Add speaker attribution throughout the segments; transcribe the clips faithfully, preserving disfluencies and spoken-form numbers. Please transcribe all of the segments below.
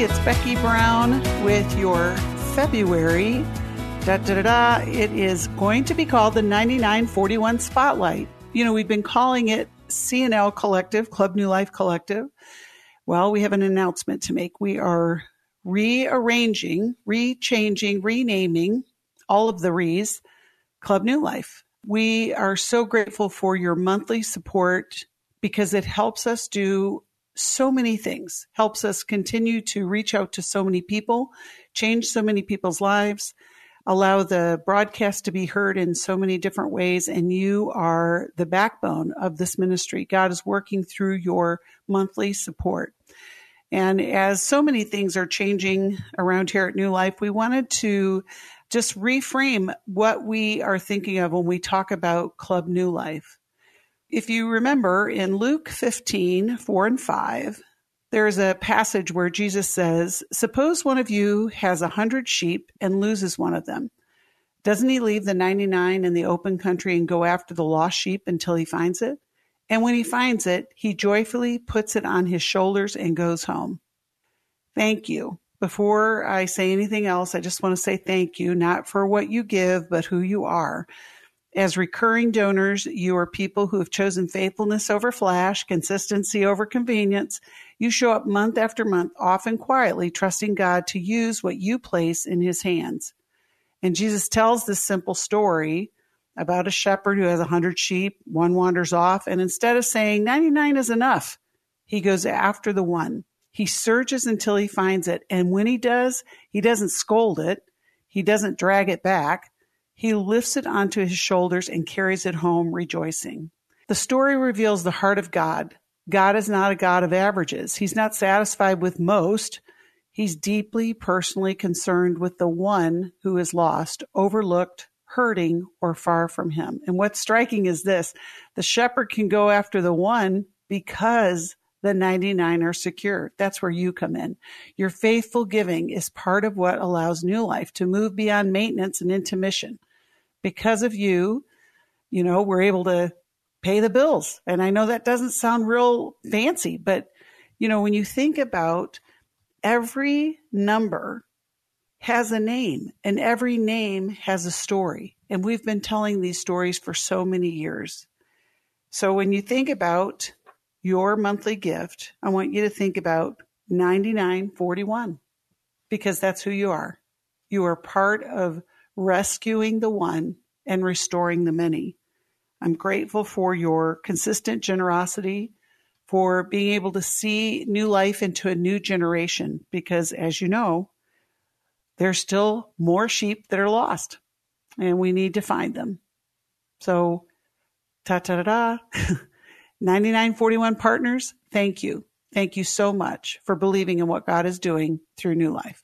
Speaker 1: it's Becky Brown with your February. Da, da, da, da. It is going to be called the ninety-nine forty-one Spotlight. You know, we've been calling it C N L Collective, Club New Life Collective. Well, we have an announcement to make. We are rearranging, rechanging, renaming all of the Re's Club New Life. We are so grateful for your monthly support because it helps us do so many things, helps us continue to reach out to so many people, change so many people's lives, allow the broadcast to be heard in so many different ways. And you are the backbone of this ministry. God is working through your monthly support. And as so many things are changing around here at New Life, we wanted to just reframe what we are thinking of when we talk about Club New Life. If you remember in Luke fifteen, four and five, there's a passage where Jesus says, suppose one of you has a hundred sheep and loses one of them. Doesn't he leave the ninety-nine in the open country and go after the lost sheep until he finds it? And when he finds it, he joyfully puts it on his shoulders and goes home. Thank you. Before I say anything else, I just want to say thank you, not for what you give, but who you are. As recurring donors, you are people who have chosen faithfulness over flash, consistency over convenience. You show up month after month, often quietly, trusting God to use what you place in his hands. And Jesus tells this simple story about a shepherd who has a hundred sheep, one wanders off, and instead of saying ninety-nine is enough, he goes after the one. He searches until he finds it, and when he does, he doesn't scold it, he doesn't drag it back. He lifts it onto his shoulders and carries it home rejoicing. The story reveals the heart of God. God is not a God of averages. He's not satisfied with most. He's deeply personally concerned with the one who is lost, overlooked, hurting, or far from him. And what's striking is this: the shepherd can go after the one because the ninety-nine are secure. That's where you come in. Your faithful giving is part of what allows New Life to move beyond maintenance and into mission. Because of you, you know, we're able to pay the bills. And I know that doesn't sound real fancy, but, you know, when you think about every number has a name and every name has a story. And we've been telling these stories for so many years. So when you think about your monthly gift, I want you to think about ninety-nine forty-one, because that's who you are. You are part of rescuing the one and restoring the many. I'm grateful for your consistent generosity, for being able to see New Life into a new generation, because as you know, there's still more sheep that are lost and we need to find them. So, ta-ta-da-da, ninety-nine forty-one partners, thank you. Thank you so much for believing in what God is doing through New Life.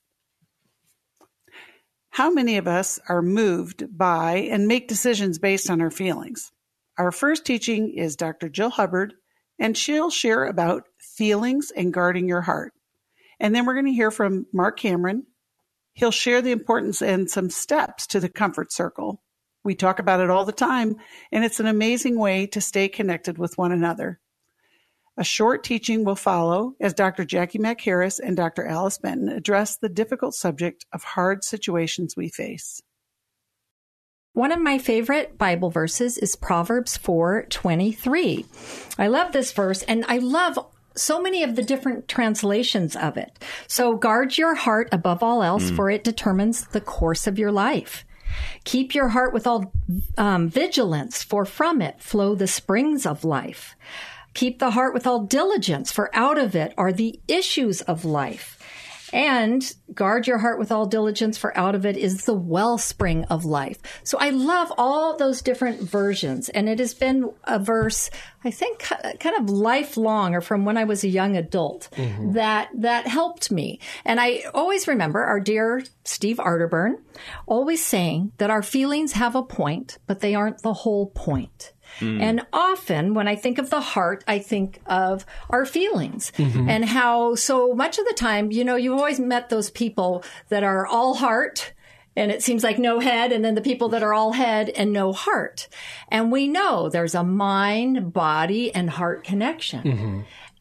Speaker 1: How many of us are moved by and make decisions based on our feelings? Our first teaching is Doctor Jill Hubbard, and she'll share about feelings and guarding your heart. And then we're going to hear from Mark Cameron. He'll share the importance and some steps to the comfort circle. We talk about it all the time, and it's an amazing way to stay connected with one another. A short teaching will follow as Doctor Jackie McHarris and Doctor Alice Benton address the difficult subject of hard situations we face.
Speaker 2: One of my favorite Bible verses is Proverbs four twenty-three. I love this verse, and I love so many of the different translations of it. So guard your heart above all else, mm. for it determines the course of your life. Keep your heart with all um, vigilance, for from it flow the springs of life. Keep the heart with all diligence, for out of it are the issues of life. And guard your heart with all diligence, for out of it is the wellspring of life. So I love all those different versions. And it has been a verse, I think, kind of lifelong, or from when I was a young adult, mm-hmm. that that helped me. And I always remember our dear Steve Arterburn always saying that our feelings have a point, but they aren't the whole point. Mm. And often when I think of the heart, I think of our feelings, mm-hmm. and how so much of the time, you know, you've always met those people that are all heart and it seems like no head, and then the people that are all head and no heart. And we know there's a mind, body, and heart connection. Mm-hmm.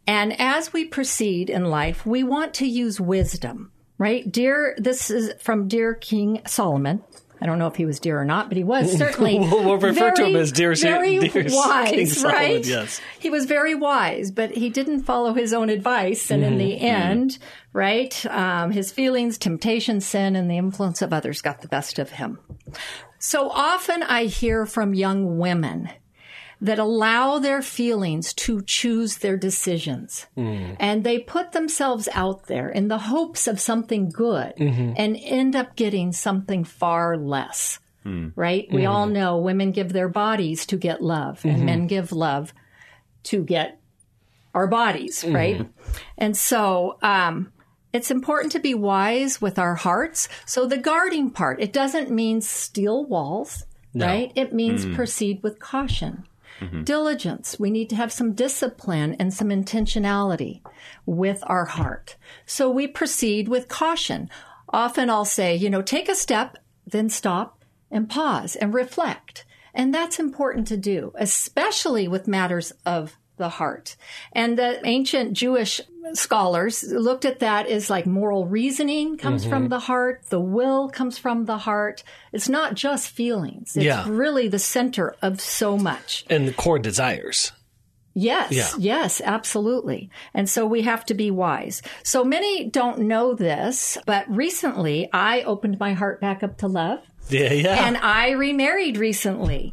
Speaker 2: And as we proceed in life, we want to use wisdom, right? Dear, this is from Dear King Solomon. I don't know if he was dear or not, but he was certainly
Speaker 3: we'll, we'll refer
Speaker 2: very,
Speaker 3: to him as dear,
Speaker 2: very
Speaker 3: dear
Speaker 2: wise,
Speaker 3: King Solomon,
Speaker 2: right?
Speaker 3: Yes.
Speaker 2: He was very wise, but he didn't follow his own advice. And mm-hmm. in the end, right, um, his feelings, temptation, sin, and the influence of others got the best of him. So often I hear from young women that allow their feelings to choose their decisions. Mm. And they put themselves out there in the hopes of something good mm-hmm. and end up getting something far less, mm. right? Mm-hmm. We all know women give their bodies to get love mm-hmm. and men give love to get our bodies, mm-hmm. right? And so um, it's important to be wise with our hearts. So the guarding part, it doesn't mean steel walls, no. right? It means mm. proceed with caution. Mm-hmm. Diligence. We need to have some discipline and some intentionality with our heart. So we proceed with caution. Often I'll say, you know, take a step, then stop and pause and reflect. And that's important to do, especially with matters of the heart. And the ancient Jewish scholars looked at that as like moral reasoning comes mm-hmm. from the heart. The will comes from the heart. It's not just feelings. It's yeah. really the center of so much.
Speaker 3: And the core desires.
Speaker 2: Yes,
Speaker 3: yeah.
Speaker 2: yes, absolutely. And so we have to be wise. So many don't know this, but recently I opened my heart back up to love.
Speaker 3: Yeah, yeah.
Speaker 2: And I remarried recently.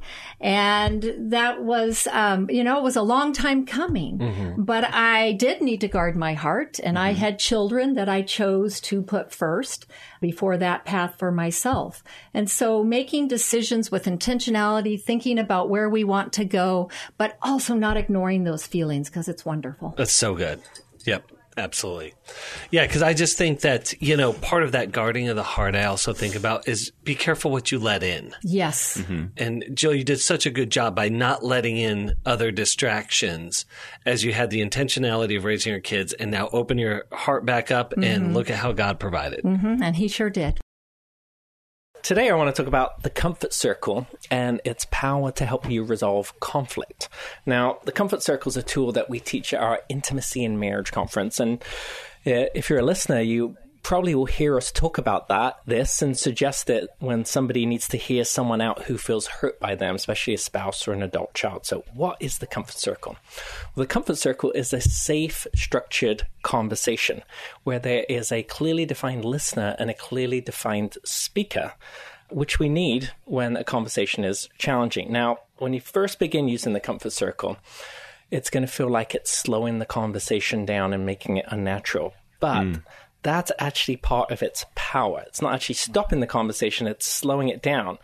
Speaker 2: And that was, um, you know, it was a long time coming. Mm-hmm. But I did need to guard my heart. And mm-hmm. I had children that I chose to put first before that path for myself. And so making decisions with intentionality, thinking about where we want to go, but also not ignoring those feelings because it's wonderful.
Speaker 3: That's so good. Yep. Absolutely. Yeah, because I just think that, you know, part of that guarding of the heart I also think about is be careful what you let in.
Speaker 2: Yes.
Speaker 3: Mm-hmm. And Jill, you did such a good job by not letting in other distractions as you had the intentionality of raising your kids and now open your heart back up mm-hmm. and look at how God provided.
Speaker 2: Mm-hmm. And he sure did.
Speaker 4: Today, I want to talk about the Comfort Circle and its power to help you resolve conflict. Now, the Comfort Circle is a tool that we teach at our Intimacy in Marriage conference. And uh, if you're a listener, you probably will hear us talk about that, this, and suggest it when somebody needs to hear someone out who feels hurt by them, especially a spouse or an adult child. So what is the Comfort Circle? Well, the Comfort Circle is a safe, structured conversation where there is a clearly defined listener and a clearly defined speaker, which we need when a conversation is challenging. Now, when you first begin using the Comfort Circle, it's going to feel like it's slowing the conversation down and making it unnatural. But mm. that's actually part of its power. It's not actually stopping the conversation, it's slowing it down.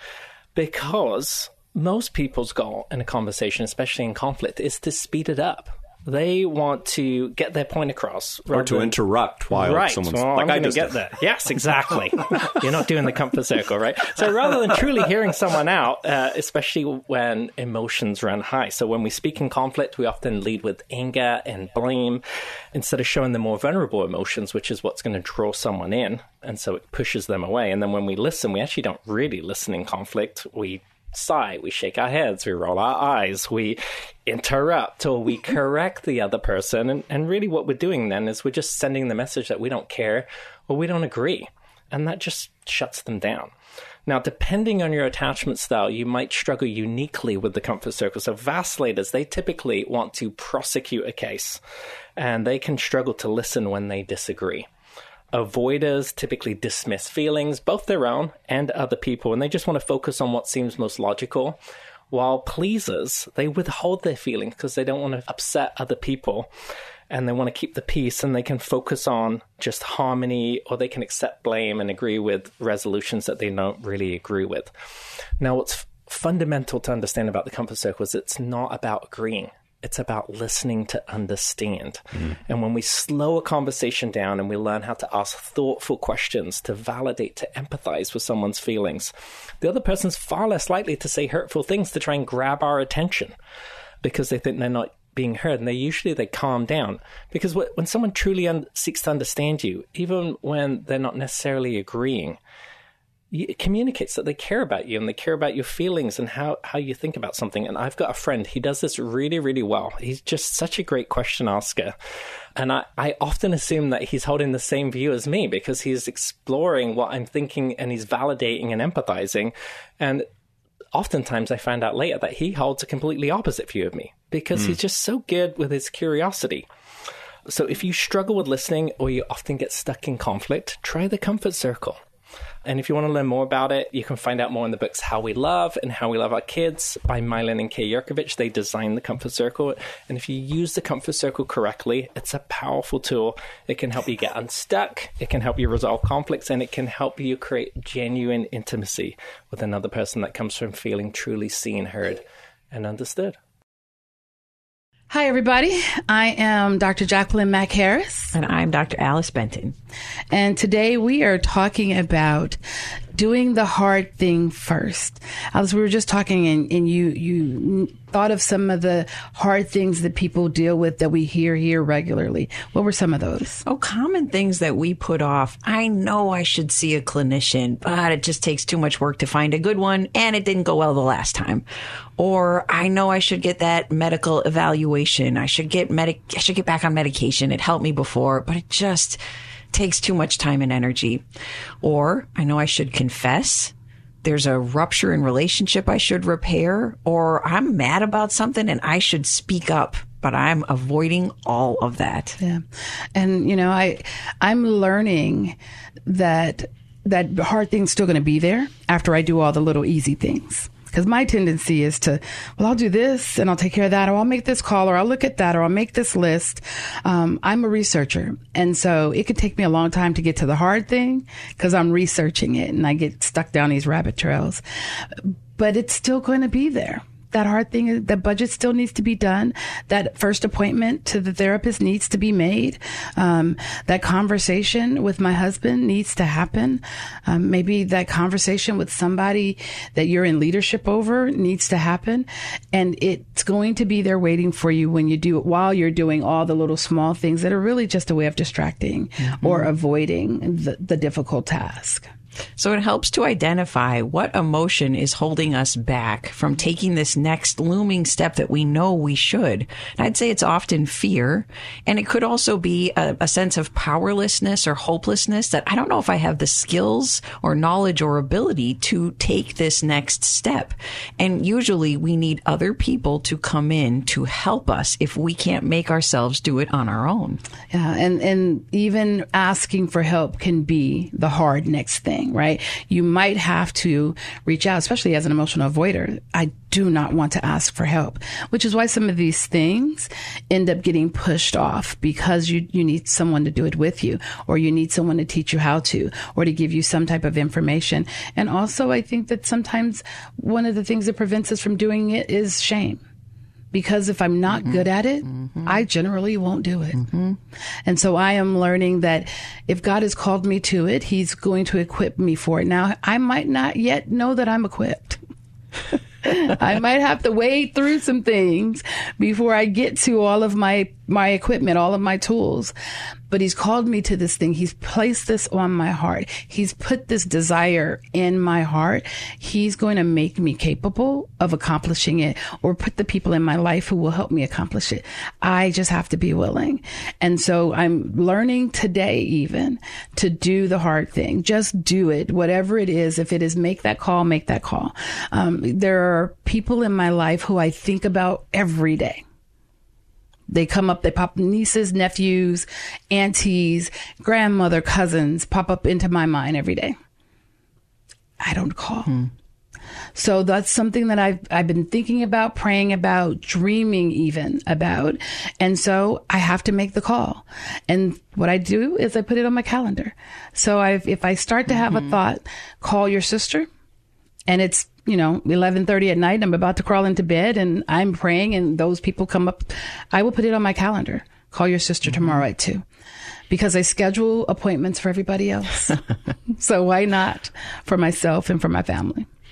Speaker 4: Because most people's goal in a conversation, especially in conflict, is to speed it up. They want to get their point across.
Speaker 5: Or to than... interrupt while
Speaker 4: right.
Speaker 5: someone's...
Speaker 4: Well,
Speaker 5: like
Speaker 4: I'm going to get there. Yes, exactly. You're not doing the Comfort Circle, right? So rather than truly hearing someone out, uh, especially when emotions run high. So when we speak in conflict, we often lead with anger and blame instead of showing the more vulnerable emotions, which is what's going to draw someone in. And so it pushes them away. And then when we listen, we actually don't really listen in conflict. We sigh, we shake our heads, we roll our eyes, we interrupt or we correct the other person. And, and really what we're doing then is we're just sending the message that we don't care or we don't agree. And that just shuts them down. Now, depending on your attachment style, you might struggle uniquely with the Comfort Circle. So vacillator, they typically want to prosecute a case and they can struggle to listen when they disagree. Avoiders typically dismiss feelings, both their own and other people, and they just want to focus on what seems most logical. While pleasers, they withhold their feelings because they don't want to upset other people, and they want to keep the peace, and they can focus on just harmony, or they can accept blame and agree with resolutions that they don't really agree with. Now, what's fundamental to understand about the Comfort Circle is it's not about agreeing. It's about listening to understand. Mm. And when we slow a conversation down and we learn how to ask thoughtful questions, to validate, to empathize with someone's feelings, the other person's far less likely to say hurtful things to try and grab our attention because they think they're not being heard. And they usually, they calm down. Because when someone truly un- seeks to understand you, even when they're not necessarily agreeing, it communicates that they care about you and they care about your feelings and how, how you think about something. And I've got a friend, he does this really, really well. He's just such a great question asker. And I, I often assume that he's holding the same view as me because he's exploring what I'm thinking and he's validating and empathizing. And oftentimes I find out later that he holds a completely opposite view of me because mm. he's just so good with his curiosity. So if you struggle with listening or you often get stuck in conflict, try the comfort circle. And if you want to learn more about it, you can find out more in the books How We Love and How We Love Our Kids by Mylon and Kay Yerkovich. They designed the comfort circle. And if you use the comfort circle correctly, it's a powerful tool. It can help you get unstuck. It can help you resolve conflicts. And it can help you create genuine intimacy with another person that comes from feeling truly seen, heard, and understood.
Speaker 5: Hi, everybody. I am Doctor Jacqueline Mack Harris.
Speaker 6: And I'm Doctor Alice Benton.
Speaker 5: And today we are talking about doing the hard thing first. Alice, we were just talking and, and you, you thought of some of the hard things that people deal with that we hear here regularly. What were some of those?
Speaker 6: Oh, common things that we put off. I know I should see a clinician, but it just takes too much work to find a good one, and it didn't go well the last time. Or I know I should get that medical evaluation. I should get medic. I should get back on medication. It helped me before, but it just takes too much time and energy. Or I know I should confess. There's a rupture in relationship I should repair. Or I'm mad about something and I should speak up. But I'm avoiding all of that.
Speaker 5: Yeah. And, you know, I, I'm learning that that hard thing's still going to be there after I do all the little easy things. Because my tendency is to, well, I'll do this and I'll take care of that, or I'll make this call, or I'll look at that, or I'll make this list. Um, I'm a researcher. And so it could take me a long time to get to the hard thing because I'm researching it and I get stuck down these rabbit trails. But it's still going to be there. That hard thing, the budget still needs to be done. That first appointment to the therapist needs to be made. Um, that conversation with my husband needs to happen. Um, maybe that conversation with somebody that you're in leadership over needs to happen. And it's going to be there waiting for you when you do it, while you're doing all the little small things that are really just a way of distracting mm-hmm. or avoiding the, the difficult task.
Speaker 6: So it helps to identify what emotion is holding us back from taking this next looming step that we know we should. And I'd say it's often fear. And it could also be a, a sense of powerlessness or hopelessness that I don't know if I have the skills or knowledge or ability to take this next step. And usually we need other people to come in to help us if we can't make ourselves do it on our own.
Speaker 5: Yeah. And, and even asking for help can be the hard next thing. Right? You might have to reach out, especially as an emotional avoider. I do not want to ask for help, which is why some of these things end up getting pushed off because you, you need someone to do it with you, or you need someone to teach you how to, or to give you some type of information. And also, I think that sometimes one of the things that prevents us from doing it is shame. Because if I'm not mm-hmm. good at it, mm-hmm. I generally won't do it. Mm-hmm. And so I am learning that if God has called me to it, he's going to equip me for it. Now, I might not yet know that I'm equipped. I might have to wade through some things before I get to all of my, my equipment, all of my tools. But he's called me to this thing. He's placed this on my heart. He's put this desire in my heart. He's going to make me capable of accomplishing it, or put the people in my life who will help me accomplish it. I just have to be willing. And so I'm learning today even to do the hard thing. Just do it, whatever it is. If it is make that call, make that call. Um, there are people in my life who I think about every day. They come up, they pop nieces, nephews, aunties, grandmother, cousins pop up into my mind every day. I don't call. Hmm. So that's something that I've, I've been thinking about, praying about, dreaming even about. And so I have to make the call. And what I do is I put it on my calendar. So I've, if I start to have mm-hmm. a thought, call your sister, and it's, you know, eleven thirty at night, I'm about to crawl into bed and I'm praying and those people come up, I will put it on my calendar. Call your sister mm-hmm. tomorrow at two, because I schedule appointments for everybody else. So why not for myself and for my family?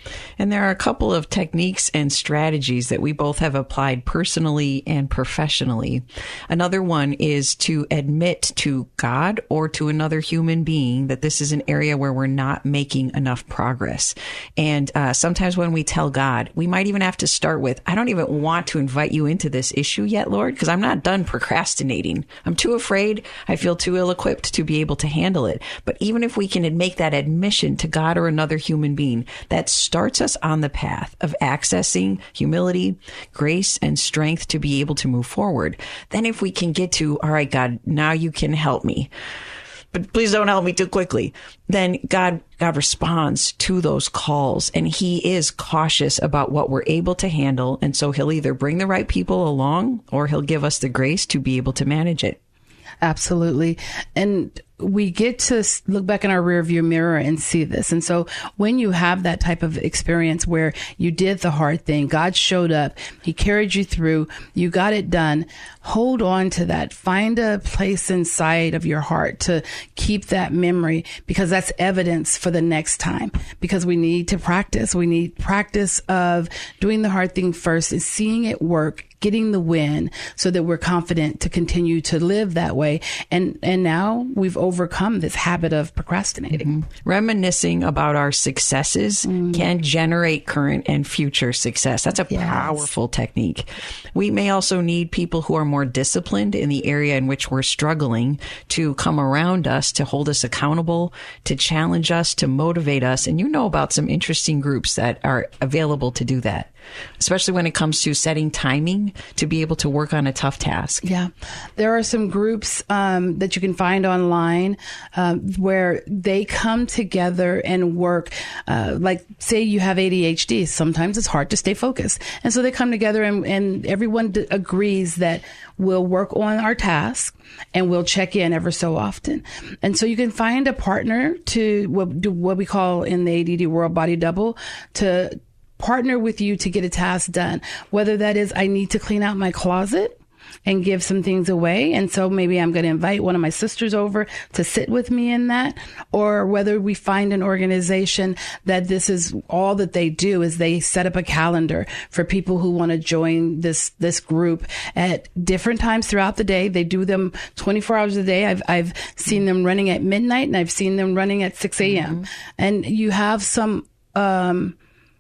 Speaker 6: And there are a couple of techniques and strategies that we both have applied personally and professionally. Another one is to admit to God or to another human being that this is an area where we're not making enough progress. And uh, sometimes when we tell God, we might even have to start with, I don't even want to invite you into this issue yet, Lord, because I'm not done procrastinating. I'm too afraid. I feel too ill-equipped to be able to handle it. But even if we can make that admission to God or another human being, that starts us on the path of accessing humility, grace, and strength to be able to move forward. Then if we can get to, all right, God, now you can help me, but please don't help me too quickly. Then God, God responds to those calls, and he is cautious about what we're able to handle. And so he'll either bring the right people along or he'll give us the grace to be able to manage it.
Speaker 5: Absolutely. And we get to look back in our rearview mirror and see this. And so when you have that type of experience where you did the hard thing, God showed up, he carried you through, you got it done, hold on to that. Find a place inside of your heart to keep that memory, because that's evidence for the next time, because we need to practice. We need practice of doing the hard thing first and seeing it work, getting the win, so that we're confident to continue to live that way. And, and now we've overcome this habit of procrastinating.
Speaker 6: Mm-hmm. Reminiscing about our successes mm. can generate current and future success. That's a yes. powerful technique. We may also need people who are more disciplined in the area in which we're struggling to come around us, to hold us accountable, to challenge us, to motivate us. And you know about some interesting groups that are available to do that, especially when it comes to setting timing to be able to work on a tough task.
Speaker 5: Yeah. There are some groups um, that you can find online uh, where they come together and work. Uh, like, say you have A D H D. Sometimes it's hard to stay focused. And so they come together and, and everyone d- agrees that we'll work on our task and we'll check in ever so often. And so you can find a partner to what, do what we call in the A D D world body double, to partner with you to get a task done. Whether that is, I need to clean out my closet and give some things away. And so maybe I'm going to invite one of my sisters over to sit with me in that. Or whether we find an organization that this is all that they do, is they set up a calendar for people who want to join this, this group at different times throughout the day. They do them twenty-four hours a day. I've, I've seen them running at midnight and I've seen them running at six a.m. Mm-hmm. And you have some, um,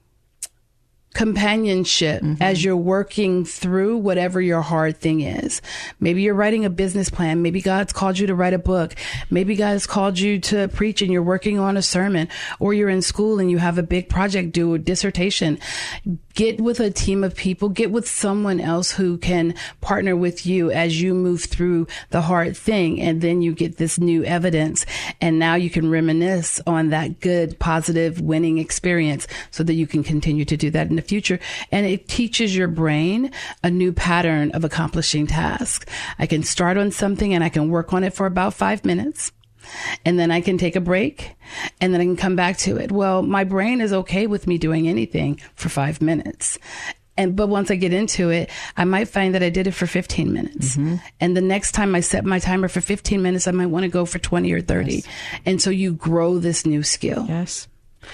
Speaker 5: companionship mm-hmm. as you're working through whatever your hard thing is. Maybe you're writing a business plan. Maybe God's called you to write a book. Maybe God has called you to preach and you're working on a sermon, or you're in school and you have a big project due, a dissertation. Get with a team of people, get with someone else who can partner with you as you move through the hard thing. And then you get this new evidence. And now you can reminisce on that good, positive, winning experience so that you can continue to do that in the future. And it teaches your brain a new pattern of accomplishing tasks. I can start on something and I can work on it for about five minutes. And then I can take a break and then I can come back to it. Well, my brain is okay with me doing anything for five minutes. And, but once I get into it, I might find that I did it for fifteen minutes. Mm-hmm. And the next time I set my timer for fifteen minutes, I might want to go for twenty or thirty. Yes. And so you grow this new skill.
Speaker 6: Yes.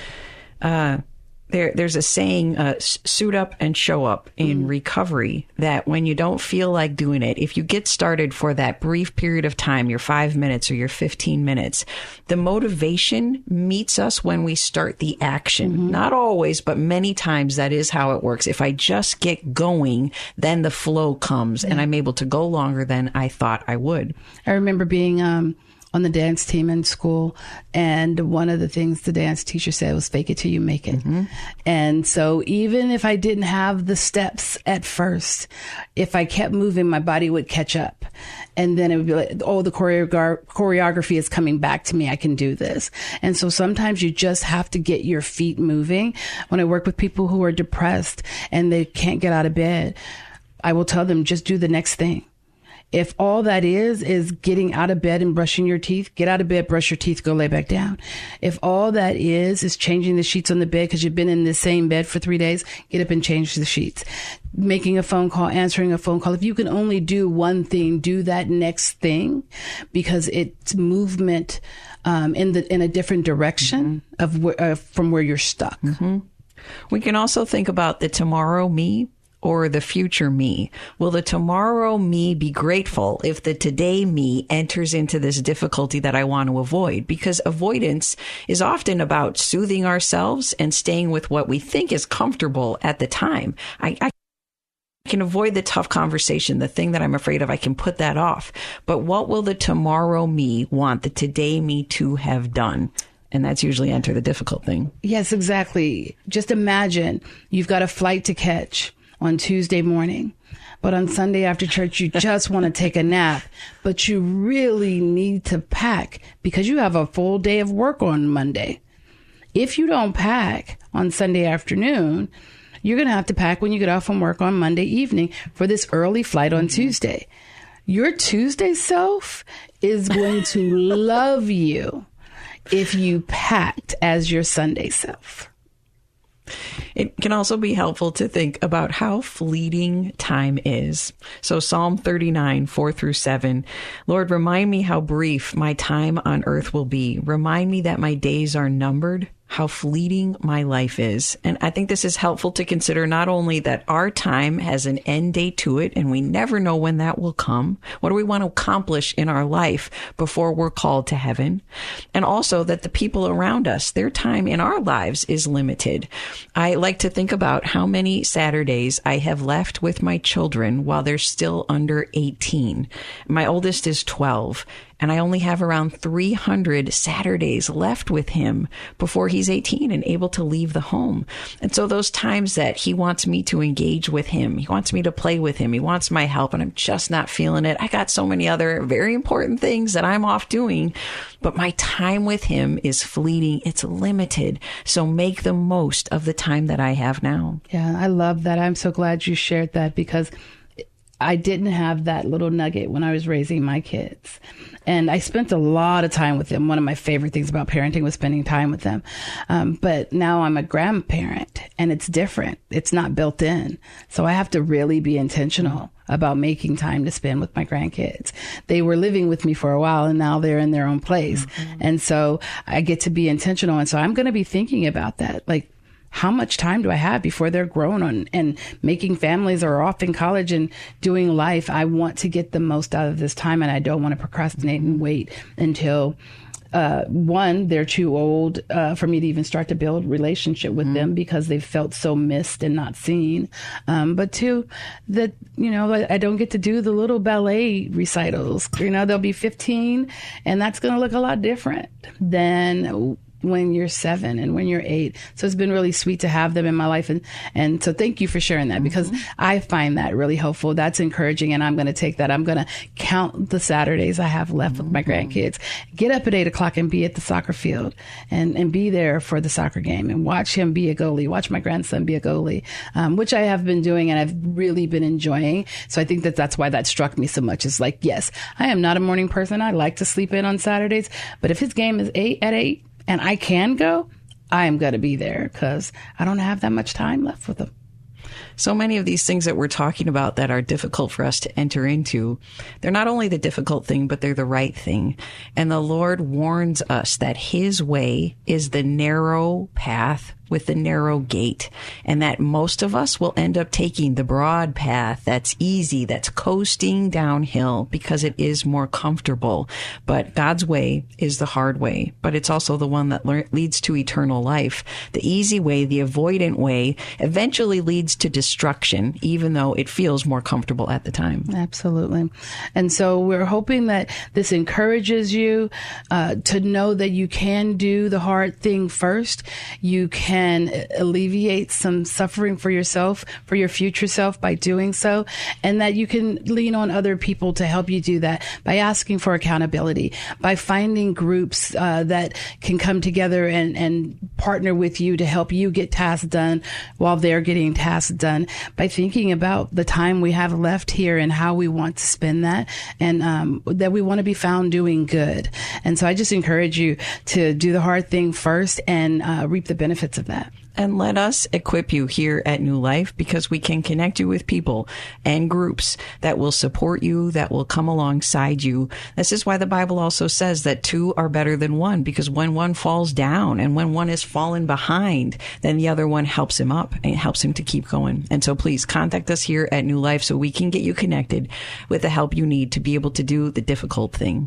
Speaker 6: Uh, There, there's a saying, uh, suit up and show up in mm. recovery, that when you don't feel like doing it, if you get started for that brief period of time, your five minutes or your fifteen minutes, the motivation meets us when we start the action. Mm-hmm. Not always, but many times that is how it works. If I just get going, then the flow comes mm. and I'm able to go longer than I thought I would.
Speaker 5: I remember being, um, on the dance team in school. And one of the things the dance teacher said was, fake it till you make it. Mm-hmm. And so even if I didn't have the steps at first, if I kept moving, my body would catch up. And then it would be like, oh, the choreogra- choreography is coming back to me. I can do this. And so sometimes you just have to get your feet moving. When I work with people who are depressed and they can't get out of bed, I will tell them, just do the next thing. If all that is, is getting out of bed and brushing your teeth, get out of bed, brush your teeth, go lay back down. If all that is, is changing the sheets on the bed because you've been in the same bed for three days, get up and change the sheets. Making a phone call, answering a phone call. If you can only do one thing, do that next thing, because it's movement um, in the in a different direction mm-hmm. of wh- uh, from where you're stuck.
Speaker 6: Mm-hmm. We can also think about the tomorrow me or the future me. Will the tomorrow me be grateful if the today me enters into this difficulty that I want to avoid? Because avoidance is often about soothing ourselves and staying with what we think is comfortable at the time. I, I can avoid the tough conversation, the thing that I'm afraid of. I can put that off. But what will the tomorrow me want the today me to have done? And that's usually enter the difficult thing.
Speaker 5: Yes, exactly. Just imagine you've got a flight to catch on Tuesday morning, but on Sunday after church, you just want to take a nap, but you really need to pack because you have a full day of work on Monday. If you don't pack on Sunday afternoon, you're going to have to pack when you get off from work on Monday evening for this early flight on mm-hmm. Tuesday. Your Tuesday self is going to love you if you packed as your Sunday self.
Speaker 6: It can also be helpful to think about how fleeting time is. So Psalm thirty-nine, four through seven, Lord, remind me how brief my time on earth will be. Remind me that my days are numbered, how fleeting my life is. And I think this is helpful to consider not only that our time has an end date to it and we never know when that will come. What do we want to accomplish in our life before we're called to heaven? And also that the people around us, their time in our lives is limited. I like to think about how many Saturdays I have left with my children while they're still under eighteen. My oldest is twelve. And I only have around three hundred Saturdays left with him before he's eighteen and able to leave the home. And so those times that he wants me to engage with him, he wants me to play with him, he wants my help, and I'm just not feeling it. I got so many other very important things that I'm off doing, but my time with him is fleeting. It's limited. So make the most of the time that I have now.
Speaker 5: Yeah, I love that. I'm so glad you shared that because I didn't have that little nugget when I was raising my kids. And I spent a lot of time with them. One of my favorite things about parenting was spending time with them. Um, but now I'm a grandparent and it's different. It's not built in. So I have to really be intentional about making time to spend with my grandkids. They were living with me for a while and now they're in their own place. Mm-hmm. And so I get to be intentional. And so I'm going to be thinking about that. Like, how much time do I have before they're grown on and making families or off in college and doing life? I want to get the most out of this time and I don't want to procrastinate and wait until uh, one, they're too old uh, for me to even start to build relationship with mm-hmm. them because they've felt so missed and not seen. Um, but two, that, you know, I, I don't get to do the little ballet recitals. You know, they'll be fifteen and that's going to look a lot different than when you're seven and when you're eight. So it's been really sweet to have them in my life. And, and so thank you for sharing that because mm-hmm. I find that really helpful. That's encouraging. And I'm going to take that. I'm going to count the Saturdays I have left mm-hmm. with my grandkids, get up at eight o'clock and be at the soccer field and, and be there for the soccer game and watch him be a goalie, watch my grandson be a goalie, um, which I have been doing and I've really been enjoying. So I think that that's why that struck me so much. It's like, yes, I am not a morning person. I like to sleep in on Saturdays, but if his game is eight at eight, and I can go, I am going to be there because I don't have that much time left with them.
Speaker 6: So many of these things that we're talking about that are difficult for us to enter into, they're not only the difficult thing, but they're the right thing. And the Lord warns us that his way is the narrow path with the narrow gate, and that most of us will end up taking the broad path that's easy, that's coasting downhill because it is more comfortable. But God's way is the hard way, but it's also the one that le- leads to eternal life. The easy way, the avoidant way, eventually leads to destruction, even though it feels more comfortable at the time.
Speaker 5: Absolutely. And so we're hoping that this encourages you uh, to know that you can do the hard thing first. You can alleviate some suffering for yourself, for your future self by doing so, and that you can lean on other people to help you do that by asking for accountability, by finding groups uh, that can come together and, and partner with you to help you get tasks done while they're getting tasks done, by thinking about the time we have left here and how we want to spend that, and um, that we want to be found doing good. And so I just encourage you to do the hard thing first and uh, reap the benefits of that.
Speaker 6: and let us equip you here at New Life, because we can connect you with people and groups that will support you, that will come alongside you. This is why the Bible also says that two are better than one, because when one falls down and when one is fallen behind, then the other one helps him up and helps him to keep going. And so please contact us here at New Life so we can get you connected with the help you need to be able to do the difficult thing.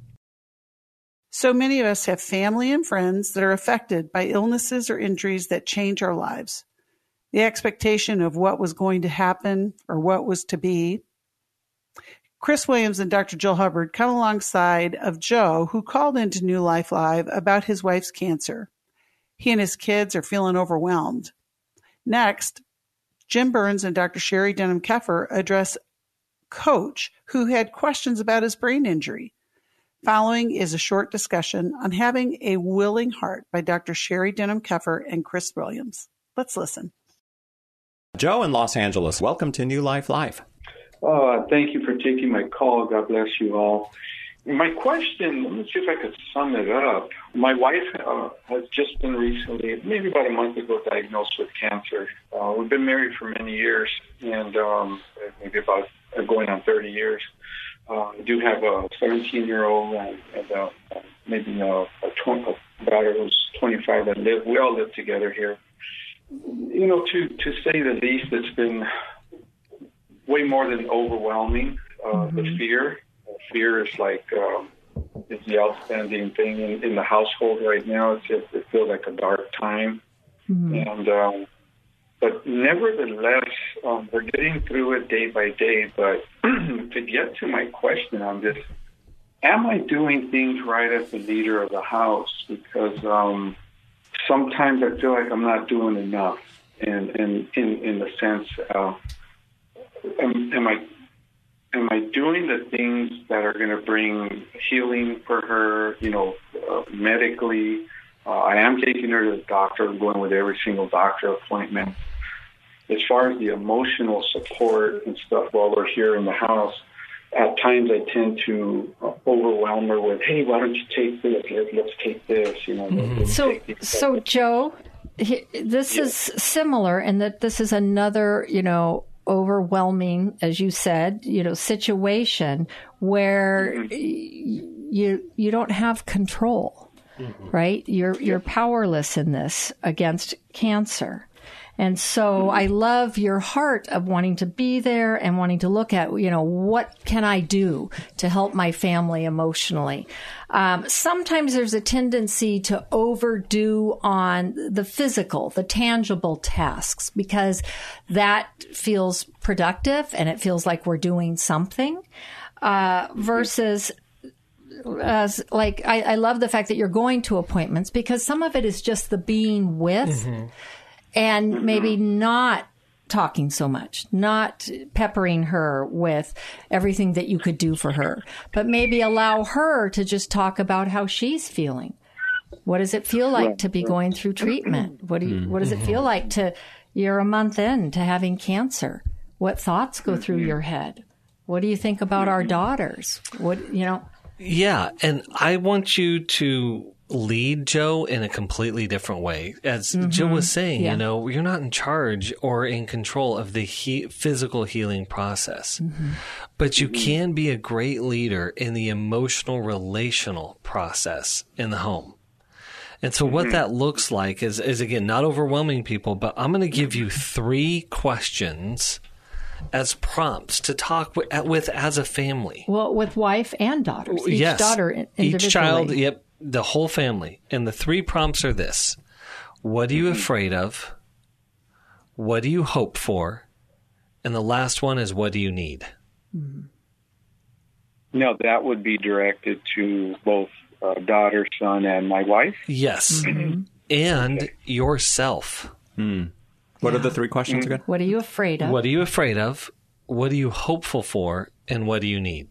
Speaker 1: So many of us have family and friends that are affected by illnesses or injuries that change our lives. The expectation of what was going to happen or what was to be. Chris Williams and Doctor Jill Hubbard come alongside of Joe, who called into New Life Live about his wife's cancer. He and his kids are feeling overwhelmed. Next, Jim Burns and Doctor Sherry Denham-Keffer address Coach, who had questions about his brain injury. Following is a short discussion on having a willing heart by Doctor Sherry Denham-Keffer and Chris Williams. Let's listen.
Speaker 7: Joe in Los Angeles, welcome to New Life Live.
Speaker 8: Uh, thank you for taking my call. God bless you all. My question, let me see if I could sum it up. My wife uh, has just been recently, maybe about a month ago, diagnosed with cancer. Uh, we've been married for many years, and um, maybe about uh, going on thirty years. Uh, I do have a seventeen-year-old and, and uh, maybe a, a, tw- a daughter who's twenty-five that live. We all live together here. You know, to, to say the least, it's been way more than overwhelming. Uh, mm-hmm. The fear. Fear is like um, is the outstanding thing in, in the household right now. It's just, it feels like a dark time. Mm-hmm. And um, but nevertheless, um, we're getting through it day by day. But to get to my question on this, am I doing things right as the leader of the house? Because um, sometimes I feel like I'm not doing enough. And, and in, in the sense, uh, am, am I am I doing the things that are going to bring healing for her, you know, uh, medically? Uh, I am taking her to the doctor. I'm going with every single doctor appointment. As far as the emotional support and stuff while we're here in the house, at times I tend to uh, overwhelm her with, hey, why don't you take this? Let, let's take this. You know.
Speaker 2: Mm-hmm.
Speaker 8: Let's
Speaker 2: so,
Speaker 8: take these
Speaker 2: so Joe, he, this yeah. is similar in that this is another, you know, overwhelming, as you said, you know, situation where mm-hmm. you you don't have control, mm-hmm. right? You're you're powerless in this against cancer. And so I love your heart of wanting to be there and wanting to look at, you know, what can I do to help my family emotionally? Um, sometimes there's a tendency to overdo on the physical, the tangible tasks, because that feels productive and it feels like we're doing something, uh, versus as like, I, I love the fact that you're going to appointments, because some of it is just the being with. Mm-hmm. And maybe not talking so much, not peppering her with everything that you could do for her, but maybe allow her to just talk about how she's feeling. What does it feel like to be going through treatment? What do you, what does it feel like to, you're a month in to having cancer? What thoughts go through your head? What do you think about our daughters? What, you know?
Speaker 3: Yeah. And I want you to lead Joe in a completely different way. As mm-hmm. Jill was saying, yeah. you know, you're not in charge or in control of the he- physical healing process, mm-hmm. but you mm-hmm. can be a great leader in the emotional, relational process in the home. And so mm-hmm. what that looks like is, is, again, not overwhelming people, but I'm going to give you three questions as prompts to talk with, with as a family.
Speaker 2: Well, with wife and daughters. Each
Speaker 3: yes.
Speaker 2: daughter individually.
Speaker 3: Each child, yep. The whole family. And the three prompts are this. What are you afraid of? What do you hope for? And the last one is, what do you need?
Speaker 8: Now, that would be directed to both uh, daughter, son, and my wife?
Speaker 3: Yes. Mm-hmm. And okay. yourself.
Speaker 7: Hmm. What yeah. are the three questions
Speaker 2: mm-hmm.
Speaker 7: again?
Speaker 2: What are you afraid of?
Speaker 3: What are you afraid of? What are you hopeful for? And what do you need?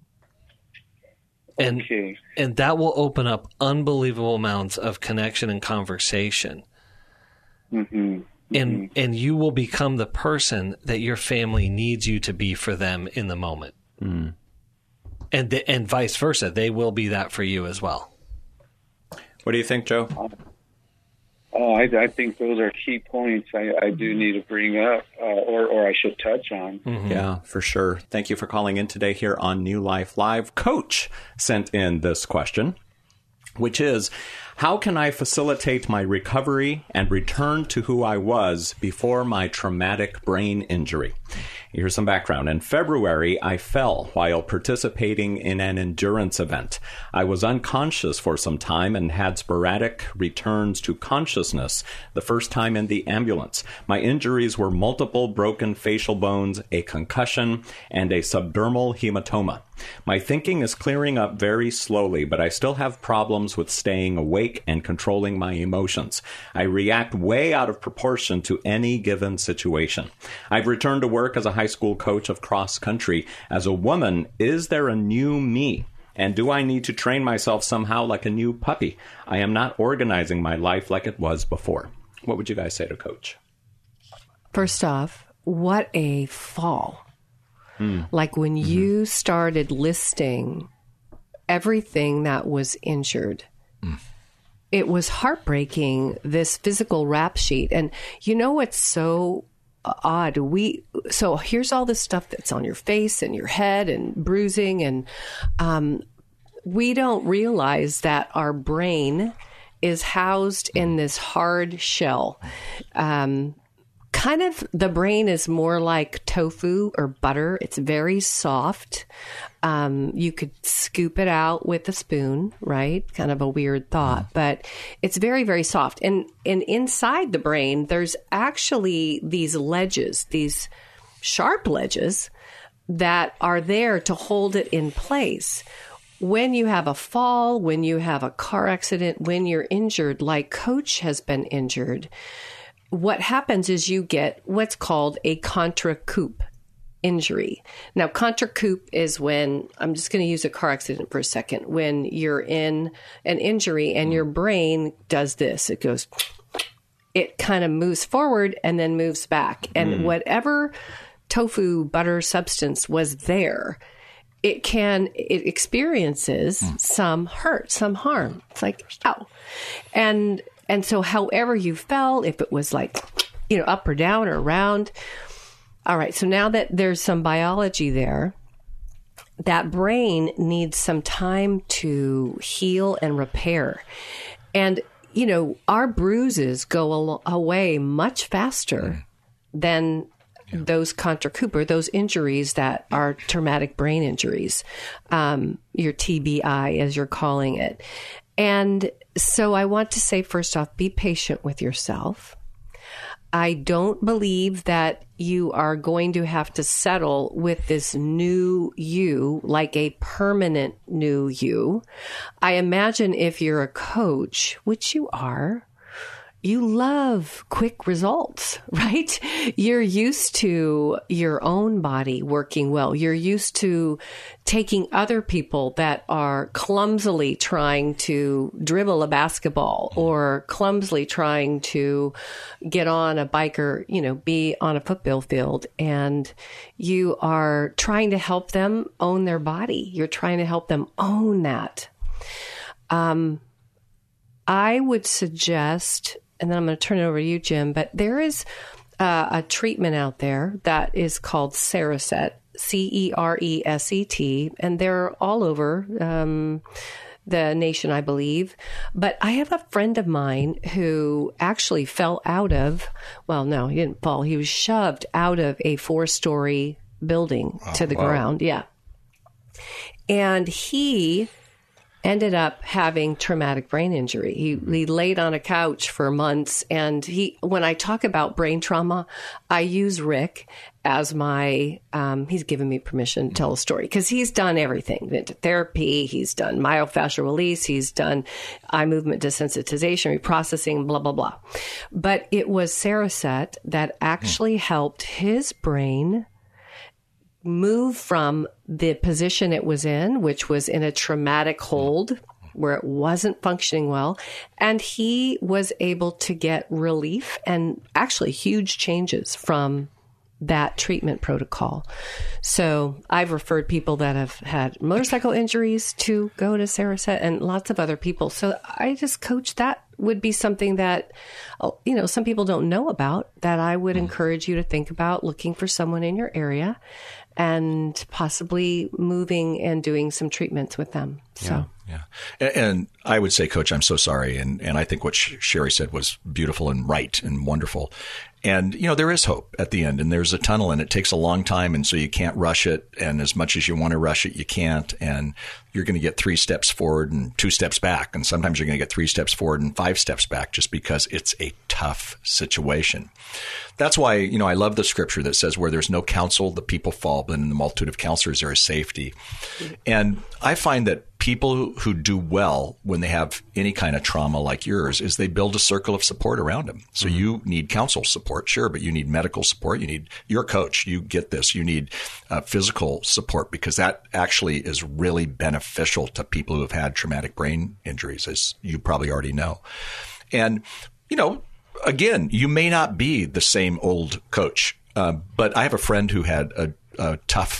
Speaker 3: And
Speaker 8: okay.
Speaker 3: and that will open up unbelievable amounts of connection and conversation.
Speaker 8: Mm-hmm. Mm-hmm.
Speaker 3: And and you will become the person that your family needs you to be for them in the moment. Mm. And the, and vice versa. They will be that for you as well.
Speaker 7: What do you think, Joe?
Speaker 8: Oh, I, I think those are key points I, I do need to bring up uh, or, or I should touch on.
Speaker 7: Mm-hmm. Yeah, for sure. Thank you for calling in today here on New Life Live. Coach sent in this question, which is, how can I facilitate my recovery and return to who I was before my traumatic brain injury? Here's some background. In February, I fell while participating in an endurance event. I was unconscious for some time and had sporadic returns to consciousness, the first time in the ambulance. My injuries were multiple broken facial bones, a concussion, and a subdermal hematoma. My thinking is clearing up very slowly, but I still have problems with staying awake and controlling my emotions. I react way out of proportion to any given situation. I've returned to work as a high school coach of cross country. As a woman, is there a new me? And do I need to train myself somehow like a new puppy? I am not organizing my life like it was before. What would you guys say to Coach?
Speaker 9: First off, what a fall.
Speaker 7: Mm.
Speaker 9: Like when mm-hmm. you started listing everything that was injured, mm. it was heartbreaking, this physical rap sheet. And you know what's so odd? We so here's all this stuff that's on your face and your head and bruising, and um, we don't realize that our brain is housed in this hard shell. Um, kind of the brain is more like tofu or butter. It's very soft. Um, you could scoop it out with a spoon, right? Kind of a weird thought, but it's very, very soft. And, and inside the brain, there's actually these ledges, these sharp ledges that are there to hold it in place. When you have a fall, when you have a car accident, when you're injured, like Coach has been injured, what happens is you get what's called a contra-coup injury. Now, contra-coup is when, I'm just going to use a car accident for a second, when you're in an injury and your brain does this. It goes, it kind of moves forward and then moves back. And mm. whatever tofu butter substance was there, it can, it experiences mm. some hurt, some harm. It's like, ow. And And so however you fell, if it was like, you know, up or down or around. All right. So now that there's some biology there, that brain needs some time to heal and repair. And, you know, our bruises go al- away much faster mm. than yeah. those contra-coup, or those injuries that are traumatic brain injuries, um, your T B I, as you're calling it. And so I want to say, first off, be patient with yourself. I don't believe that you are going to have to settle with this new you, like a permanent new you. I imagine if you're a coach, which you are, you love quick results, right? You're used to your own body working well. You're used to taking other people that are clumsily trying to dribble a basketball or clumsily trying to get on a bike or, you know, be on a football field. And you are trying to help them own their body. You're trying to help them own that. Um, I would suggest, and then I'm going to turn it over to you, Jim, but there is uh, a treatment out there that is called Cereset, C E R E S E T, and they're all over um, the nation, I believe. But I have a friend of mine who actually fell out of, well, no, he didn't fall. He was shoved out of a four-story building oh, to the wow. ground. Yeah. And he ended up having traumatic brain injury. He, he laid on a couch for months. And he, when I talk about brain trauma, I use Rick as my, um, he's given me permission to tell a story because he's done everything. Been to therapy, he's done myofascial release, he's done eye movement desensitization, reprocessing, blah, blah, blah. But it was Cereset that actually helped his brain move from the position it was in, which was in a traumatic hold where it wasn't functioning well. And he was able to get relief and actually huge changes from that treatment protocol. So I've referred people that have had motorcycle injuries to go to Cereset and lots of other people. So I just coach that would be something that, you know, some people don't know about, that I would mm. encourage you to think about looking for someone in your area and possibly moving and doing some treatments with them. So.
Speaker 10: Yeah. Yeah. And, and I would say, Coach, I'm so sorry. And, and I think what Sherry said was beautiful and right and wonderful. And, you know, there is hope at the end, and there's a tunnel, and it takes a long time. And so you can't rush it. And as much as you want to rush it, you can't. And you're going to get three steps forward and two steps back. And sometimes you're going to get three steps forward and five steps back just because it's a tough situation. That's why, you know, I love the scripture that says where there's no counsel, the people fall, but in the multitude of counselors, there is safety. And I find that people who do well when they have any kind of trauma like yours is they build a circle of support around them. So mm-hmm. you need counsel support, sure, but you need medical support. You need your coach. You get this. You need uh, physical support, because that actually is really beneficial to people who have had traumatic brain injuries, as you probably already know. And, you know, again, you may not be the same old coach, uh, but I have a friend who had a, a tough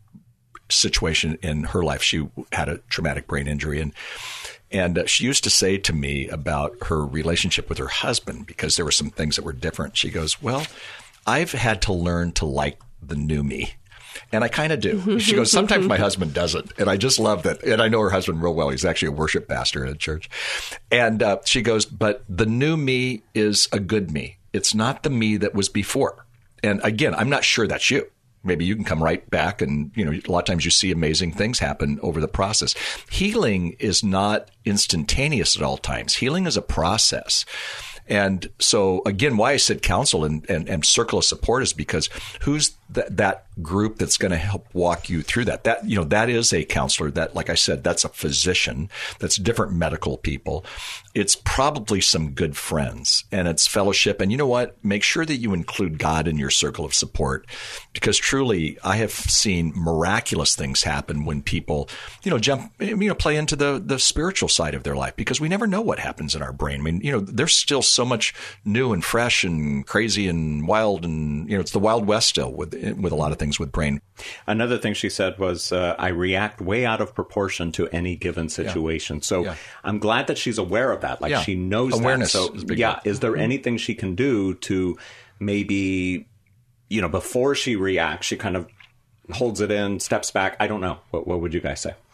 Speaker 10: situation in her life. She had a traumatic brain injury, and and uh, she used to say to me about her relationship with her husband, because there were some things that were different. She goes, well, I've had to learn to like the new me. And I kind of do. She goes, sometimes my husband doesn't. And I just love that. And I know her husband real well. He's actually a worship pastor at a church. And uh, she goes, but the new me is a good me. It's not the me that was before. And again, I'm not sure that's you. Maybe you can come right back, and, you know, a lot of times you see amazing things happen over the process. Healing is not instantaneous at all times. Healing is a process. And so, again, why I said counsel and, and, and circle of support is because who's th- that group that's going to help walk you through that? That, you know, that is a counselor. That, like I said, that's a physician. That's different medical people. It's probably some good friends, and it's fellowship. And you know what? Make sure that you include God in your circle of support, because truly I have seen miraculous things happen when people, you know, jump, you know, play into the, the spiritual side of their life, because we never know what happens in our brain. I mean, you know, there's still so much new and fresh and crazy and wild, and, you know, it's the Wild West still with, with a lot of things with brain.
Speaker 7: Another thing she said was, uh, I react way out of proportion to any given situation. Yeah. So yeah. I'm glad that she's aware of that. Like yeah. she knows
Speaker 10: awareness
Speaker 7: that. So
Speaker 10: is big.
Speaker 7: yeah, is there anything she can do to maybe, you know, before she reacts, she kind of holds it in, steps back? I don't know. What, what would you guys say?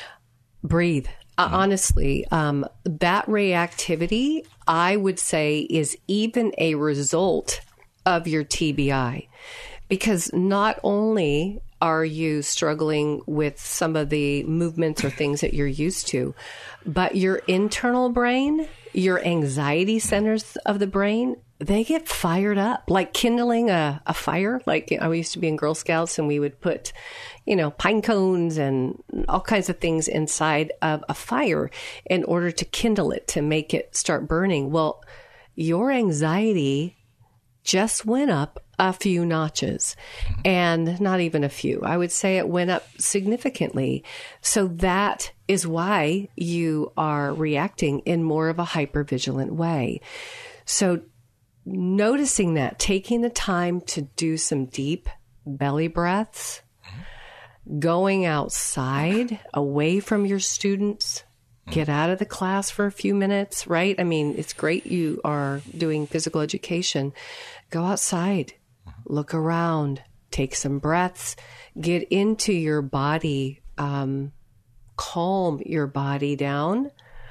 Speaker 9: Breathe. Uh, honestly, um, that reactivity, I would say, is even a result of your T B I, because not only are you struggling with some of the movements or things that you're used to, but your internal brain, your anxiety centers of the brain, they get fired up, like kindling a, a fire. Like, I used to be in Girl Scouts, and we would put, you know, pine cones and all kinds of things inside of a fire in order to kindle it, to make it start burning. Well, your anxiety just went up a few notches, and not even a few. I would say it went up significantly. So that is why you are reacting in more of a hypervigilant way. So noticing that, taking the time to do some deep belly breaths, going outside, away from your students, get out of the class for a few minutes, right? I mean, it's great you are doing physical education. Go outside, look around, take some breaths, get into your body, um, calm your body down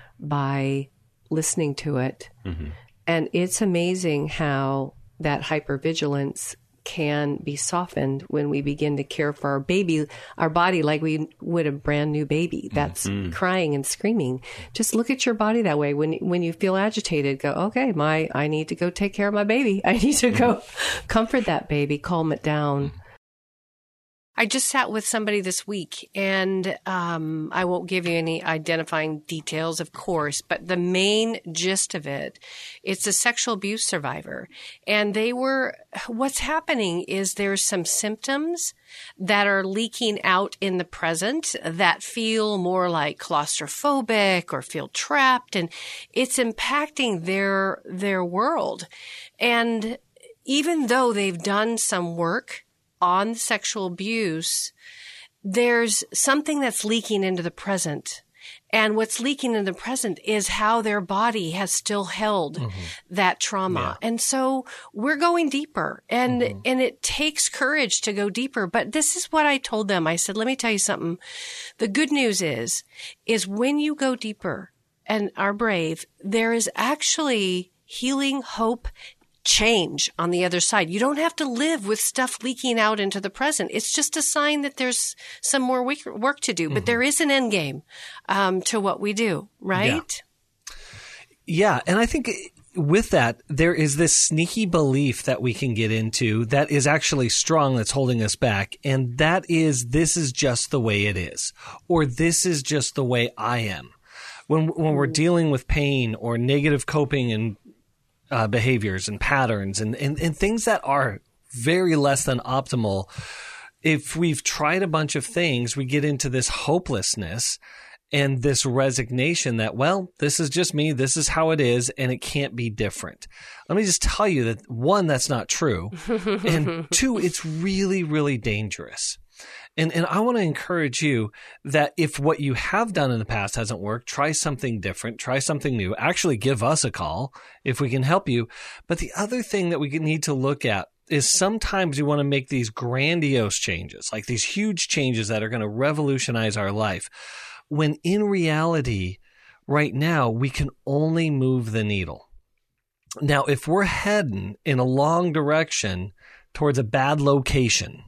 Speaker 9: by listening to it. Mm-hmm. And it's amazing how that hypervigilance can be softened when we begin to care for our baby, our body, like we would a brand new baby that's mm-hmm. crying and screaming. Just look at your body that way. When when you feel agitated, go, okay, my I need to go take care of my baby. I need to go comfort that baby, calm it down. I just sat with somebody this week, and um, I won't give you any identifying details, of course, but the main gist of it, it's a sexual abuse survivor. And they were, what's happening is there's some symptoms that are leaking out in the present that feel more like claustrophobic or feel trapped, and it's impacting their their world. And even though they've done some work on sexual abuse, there's something that's leaking into the present. And what's leaking in the present is how their body has still held mm-hmm. that trauma. Yeah. And so we're going deeper and, mm-hmm. and it takes courage to go deeper. But this is what I told them. I said, let me tell you something. The good news is, is when you go deeper and are brave, there is actually healing, hope, change on the other side. You don't have to live with stuff leaking out into the present. It's just a sign that there's some more work to do, but mm-hmm. there is an end game um, to what we do, right?
Speaker 3: Yeah. yeah. And I think with that, there is this sneaky belief that we can get into that is actually strong, that's holding us back. And that is, this is just the way it is, or this is just the way I am. When, when we're dealing with pain or negative coping and Uh, behaviors and patterns and, and, and things that are very less than optimal. If we've tried a bunch of things, we get into this hopelessness and this resignation that, well, this is just me. This is how it is. And it can't be different. Let me just tell you that one, that's not true. And two, it's really, really dangerous. And and I want to encourage you that if what you have done in the past hasn't worked, try something different, try something new. Actually, give us a call if we can help you. But the other thing that we need to look at is sometimes you want to make these grandiose changes, like these huge changes that are going to revolutionize our life, when in reality, right now, we can only move the needle. Now, if we're heading in a long direction towards a bad location,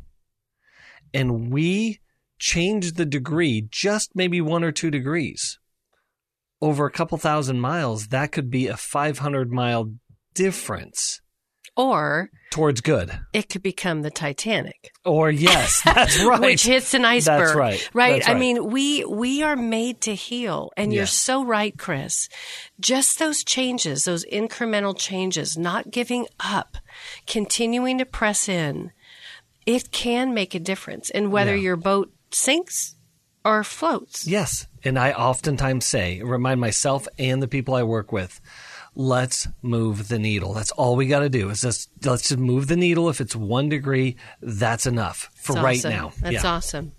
Speaker 3: and we change the degree, just maybe one or two degrees, over a couple thousand miles, that could be a five hundred mile difference.
Speaker 9: Or
Speaker 3: towards good.
Speaker 9: It could become the Titanic.
Speaker 3: Or yes, that's right.
Speaker 9: Which hits an iceberg.
Speaker 3: That's right.
Speaker 9: Right?
Speaker 3: That's right.
Speaker 9: I mean, we we are made to heal. And
Speaker 3: yeah.
Speaker 9: you're so right, Chris. Just those changes, those incremental changes, not giving up, continuing to press in, it can make a difference in whether yeah. your boat sinks or floats.
Speaker 3: Yes. And I oftentimes say, remind myself and the people I work with, let's move the needle. That's all we got to do is just, let's just move the needle. If it's one degree, that's enough for
Speaker 9: that's
Speaker 3: right
Speaker 9: awesome.
Speaker 3: now.
Speaker 9: That's
Speaker 3: yeah.
Speaker 9: awesome.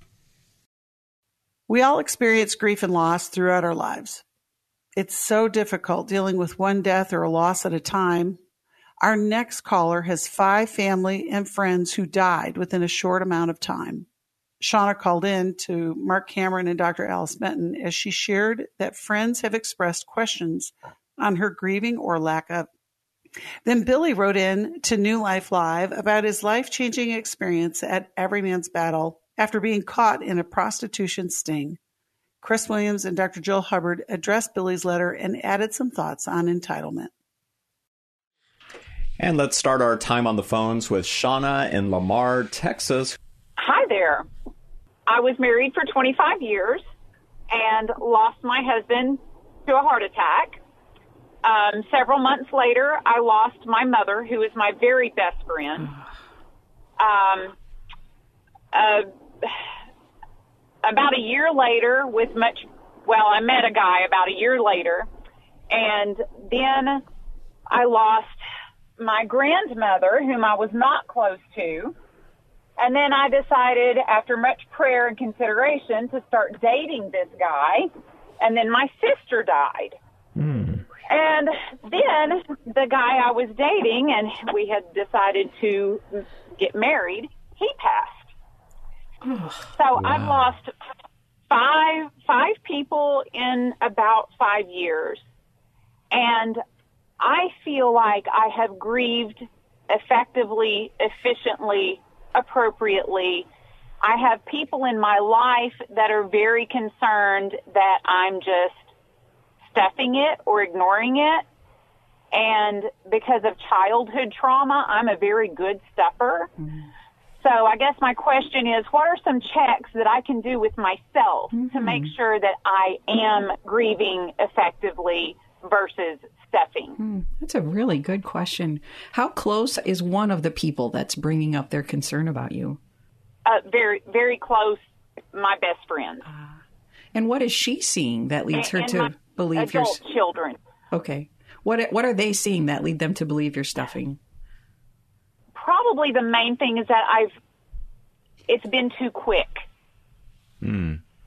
Speaker 1: We all experience grief and loss throughout our lives. It's so difficult dealing with one death or a loss at a time. Our next caller has five family and friends who died within a short amount of time. Shauna called in to Mark Cameron and Doctor Alice Benton as she shared that friends have expressed questions on her grieving or lack of. Then Billy wrote in to New Life Live about his life-changing experience at Everyman's Battle after being caught in a prostitution sting. Chris Williams and Doctor Jill Hubbard addressed Billy's letter and added some thoughts on entitlement.
Speaker 7: And let's start our time on the phones with Shauna in Lamar, Texas.
Speaker 11: Hi there. I was married for twenty-five years and lost my husband to a heart attack. Um, several months later, I lost my mother, who is my very best friend. Um, uh, about a year later, with much, well, I met a guy about a year later, and then I lost my grandmother, whom I was not close to. And then I decided, after much prayer and consideration, to start dating this guy. And then my sister died. Mm. And then the guy I was dating, and we had decided to get married, he passed. So wow. I've lost five five people in about five years. And I feel like I have grieved effectively, efficiently, appropriately. I have people in my life that are very concerned that I'm just stuffing it or ignoring it. And because of childhood trauma, I'm a very good stuffer. Mm-hmm. So I guess my question is, what are some checks that I can do with myself mm-hmm. to make sure that I am grieving effectively versus stuffing?
Speaker 12: Mm, that's a really good question. How close is one of the people that's bringing up their concern about you?
Speaker 11: Uh, very, very close, my best friend.
Speaker 12: Uh, and what is she seeing that leads
Speaker 11: and,
Speaker 12: her to
Speaker 11: and
Speaker 12: believe
Speaker 11: adult
Speaker 12: you're...
Speaker 11: children.
Speaker 12: Okay. What What are they seeing that lead them to believe you're stuffing?
Speaker 11: Probably the main thing is that I've, it's been too quick.
Speaker 7: Mm.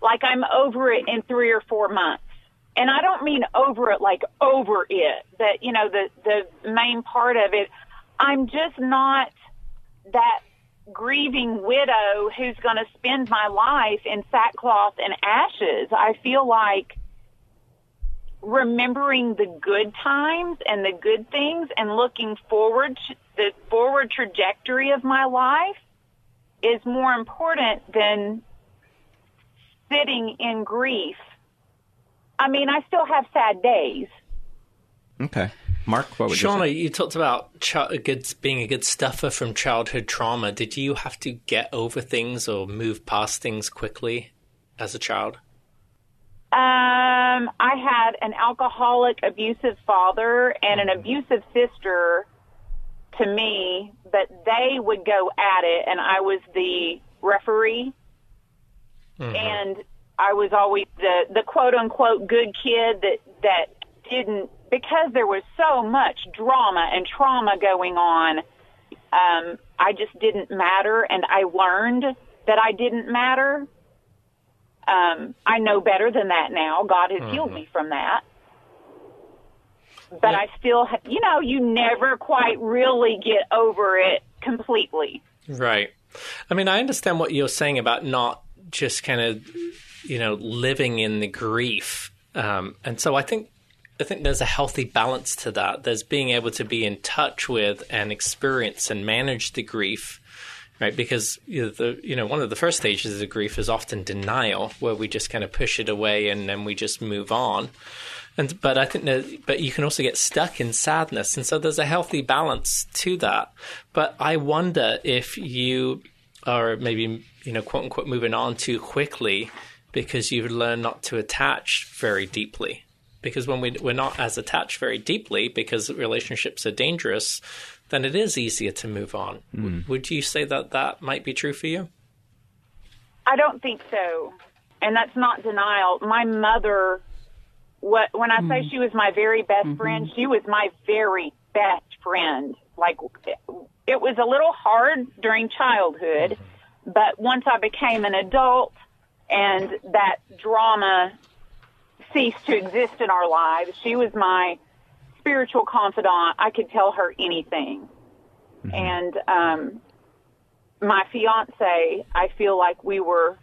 Speaker 11: like I'm over it in three or four months. And I don't mean over it like over it, that, you know, the, the main part of it. I'm just not that grieving widow who's going to spend my life in sackcloth and ashes. I feel like remembering the good times and the good things and looking forward to the forward trajectory of my life is more important than sitting in grief. I mean, I still have sad days.
Speaker 7: Okay. Mark, what would
Speaker 4: Shauna,
Speaker 7: you say?
Speaker 4: you talked about ch- a good, being a good stuffer from childhood trauma. Did you have to get over things or move past things quickly as a child?
Speaker 11: Um, I had an alcoholic, abusive father and an abusive sister to me, but they would go at it, and I was the referee. Mm-hmm. And I was always the, the quote-unquote good kid that, that didn't, because there was so much drama and trauma going on, um, I just didn't matter, and I learned that I didn't matter. Um, I know better than that now. God has mm-hmm. healed me from that. But yeah. I still, you know, you never quite really get over it completely.
Speaker 4: Right. I mean, I understand what you're saying about not just kind of, you know, living in the grief. Um, and so I think I think there's a healthy balance to that. There's being able to be in touch with and experience and manage the grief, right? Because you know, the you know one of the first stages of grief is often denial, where we just kind of push it away and then we just move on. And but I think that but you can also get stuck in sadness, and so there's a healthy balance to that. But I wonder if you are maybe you know quote unquote moving on too quickly because you've learned not to attach very deeply. Because when we, we're not as attached very deeply because relationships are dangerous, then it is easier to move on. Mm. Would you say that that might be true for you?
Speaker 11: I don't think so. And that's not denial. My mother, what, when I mm. say she was my very best mm-hmm. friend, she was my very best friend. Like, it was a little hard during childhood, mm-hmm. but once I became an adult and that drama ceased to exist in our lives, she was my spiritual confidant. I could tell her anything. Mm-hmm. And um, my fiance, I feel like we were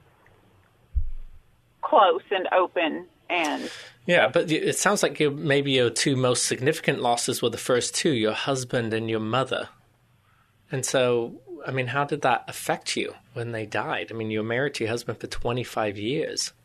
Speaker 11: close and open. And
Speaker 4: yeah, but it sounds like you, maybe your two most significant losses were the first two, your husband and your mother. And so, I mean, how did that affect you when they died? I mean, you were married to your husband for twenty-five years.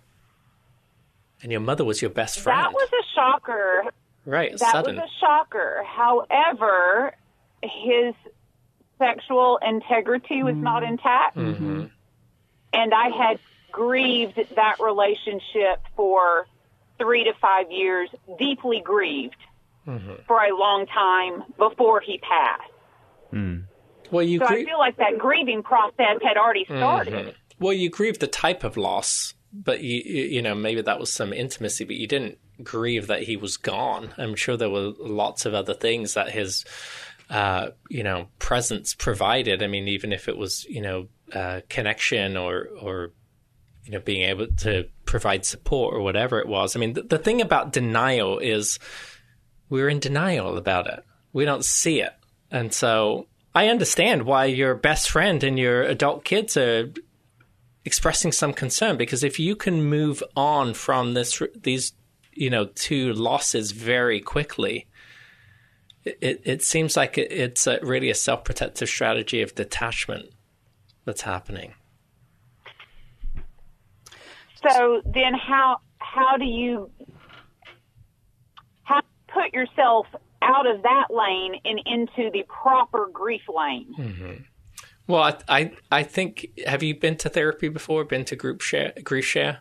Speaker 4: And your mother was your best friend.
Speaker 11: That was a shocker.
Speaker 4: Right,
Speaker 11: that
Speaker 4: sudden.
Speaker 11: was a shocker. However, his sexual integrity was mm-hmm. not intact. Mm-hmm. And I had grieved that relationship for three to five years, deeply grieved mm-hmm. for a long time before he passed.
Speaker 4: Mm. Well, you
Speaker 11: so
Speaker 4: grie-
Speaker 11: I feel like that grieving process had already started.
Speaker 4: Mm-hmm. Well, you grieved the type of loss. But, you you know, maybe that was some intimacy, but you didn't grieve that he was gone. I'm sure there were lots of other things that his, uh, you know, presence provided. I mean, even if it was, you know, uh, connection or, or, you know, being able to provide support or whatever it was. I mean, the, the thing about denial is we're in denial about it. We don't see it. And so I understand why your best friend and your adult kids are expressing some concern, because if you can move on from this, these, you know, two losses very quickly, it, it seems like it, it's a, really a self-protective strategy of detachment that's happening.
Speaker 11: So then how, how do you how put yourself out of that lane and into the proper grief lane?
Speaker 4: Mm-hmm. Well, I, I I think, have you been to therapy before, been to group share, grief share?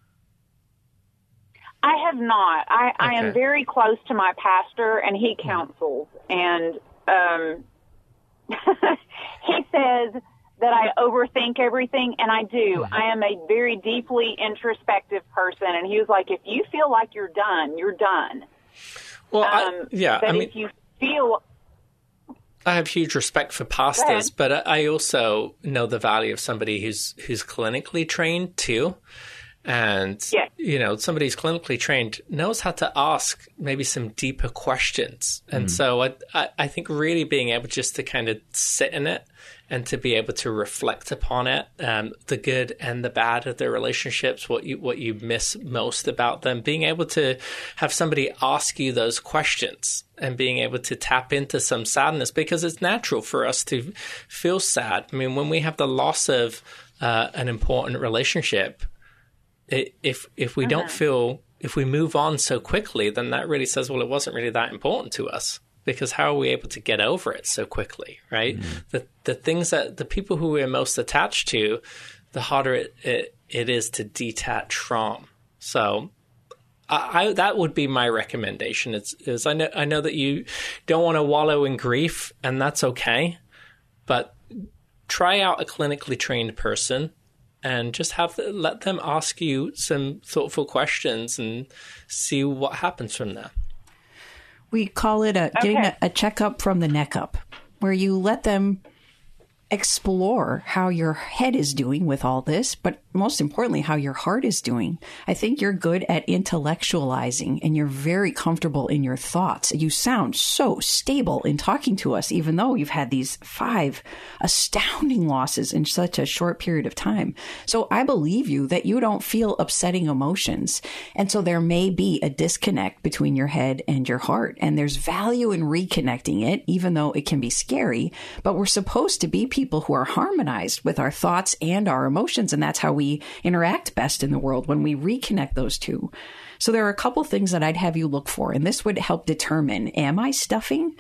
Speaker 11: I have not. I, okay. I am very close to my pastor, and he counsels. And um, he says that I overthink everything, and I do. Mm-hmm. I am a very deeply introspective person, and he was like, if you feel like you're done, you're done.
Speaker 4: Well,
Speaker 11: um,
Speaker 4: I, yeah,
Speaker 11: but
Speaker 4: I mean,
Speaker 11: if you feel...
Speaker 4: I have huge respect for pastors, but I also know the value of somebody who's who's clinically trained too. And,
Speaker 11: yes.
Speaker 4: you know, somebody who's clinically trained knows how to ask maybe some deeper questions. And mm. so I, I, I think really being able just to kind of sit in it and to be able to reflect upon it, um, the good and the bad of their relationships, what you what you miss most about them, being able to have somebody ask you those questions and being able to tap into some sadness, because it's natural for us to feel sad. I mean, when we have the loss of uh, an important relationship, it, if if we uh-huh. don't feel, if we move on so quickly, then that really says, well, it wasn't really that important to us. Because how are we able to get over it so quickly, right? Mm-hmm. The the things that the people who we're most attached to, the harder it, it, it is to detach from. So I, I, that would be my recommendation. It's is I know I know that you don't want to wallow in grief, and that's okay, but try out a clinically trained person and just have let them ask you some thoughtful questions and see what happens from there.
Speaker 12: We call it a
Speaker 11: okay.
Speaker 12: getting a, a checkup from the neck up, where you let them explore how your head is doing with all this, but most importantly, how your heart is doing. I think you're good at intellectualizing, and you're very comfortable in your thoughts. You sound so stable in talking to us, even though you've had these five astounding losses in such a short period of time. So I believe you that you don't feel upsetting emotions. And so there may be a disconnect between your head and your heart. And there's value in reconnecting it, even though it can be scary. But we're supposed to be people people who are harmonized with our thoughts and our emotions. And that's how we interact best in the world, when we reconnect those two. So there are a couple things that I'd have you look for, and this would help determine, am I stuffing?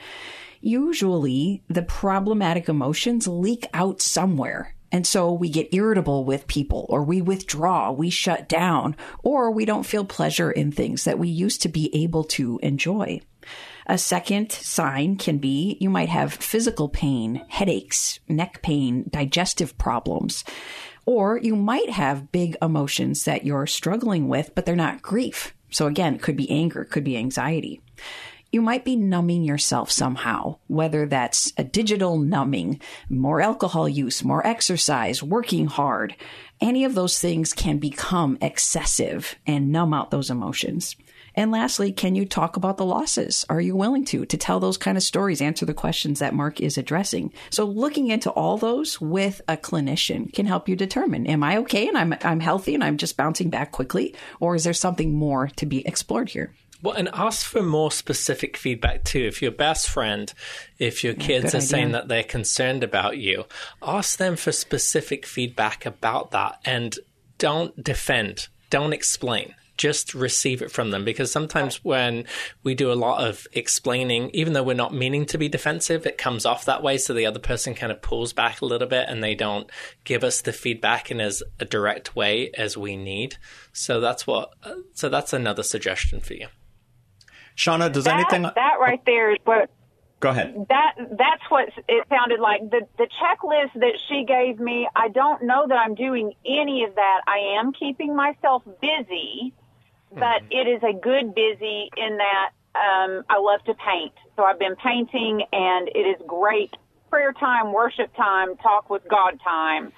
Speaker 12: Usually the problematic emotions leak out somewhere. And so we get irritable with people, or we withdraw, we shut down, or we don't feel pleasure in things that we used to be able to enjoy. A second sign can be you might have physical pain, headaches, neck pain, digestive problems, or you might have big emotions that you're struggling with, but they're not grief. So again, it could be anger, it could be anxiety. You might be numbing yourself somehow, whether that's a digital numbing, more alcohol use, more exercise, working hard. Any of those things can become excessive and numb out those emotions. And lastly, can you talk about the losses? Are you willing to, to tell those kind of stories, answer the questions that Mark is addressing? So looking into all those with a clinician can help you determine, am I okay and I'm I'm healthy and I'm just bouncing back quickly? Or is there something more to be explored here?
Speaker 4: Well, and ask for more specific feedback too. If your best friend, if your
Speaker 12: Yeah,
Speaker 4: kids
Speaker 12: good
Speaker 4: are
Speaker 12: idea.
Speaker 4: saying that they're concerned about you, ask them for specific feedback about that, and don't defend, don't explain. Just receive it from them, because sometimes when we do a lot of explaining, even though we're not meaning to be defensive, it comes off that way. So the other person kind of pulls back a little bit and they don't give us the feedback in as a direct way as we need. So that's what. So that's another suggestion for you.
Speaker 7: Shauna, does
Speaker 11: that,
Speaker 7: anything?
Speaker 11: That right there is what.
Speaker 7: Go ahead.
Speaker 11: That that's what it sounded like. The the checklist that she gave me, I don't know that I'm doing any of that. I am keeping myself busy, but mm-hmm. it is a good busy in that um, I love to paint. So I've been painting, and it is great prayer time, worship time, talk with God time.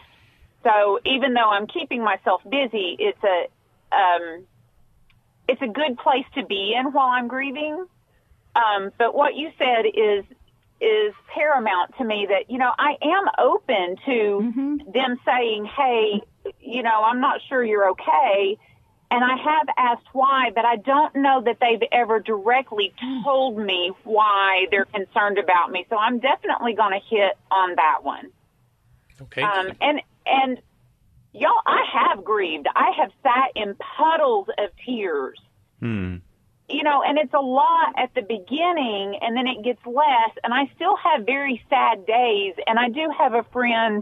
Speaker 11: So even though I'm keeping myself busy, it's a um, it's a good place to be in while I'm grieving. Um, but what you said is is paramount to me, that, you know, I am open to mm-hmm. them saying, hey, you know, I'm not sure you're okay. And I have asked why, but I don't know that they've ever directly told me why they're concerned about me. So I'm definitely going to hit on that one.
Speaker 4: Okay.
Speaker 11: Um, and, and y'all, I have grieved. I have sat in puddles of tears.
Speaker 7: Hmm.
Speaker 11: You know, and it's a lot at the beginning, and then it gets less, and I still have very sad days. And I do have a friend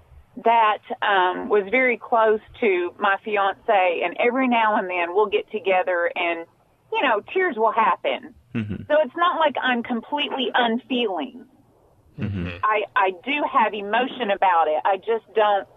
Speaker 11: that um, was very close to my fiance, and every now and then we'll get together and, you know, tears will happen. Mm-hmm. So it's not like I'm completely unfeeling. Mm-hmm. I, I do have emotion about it. I just don't,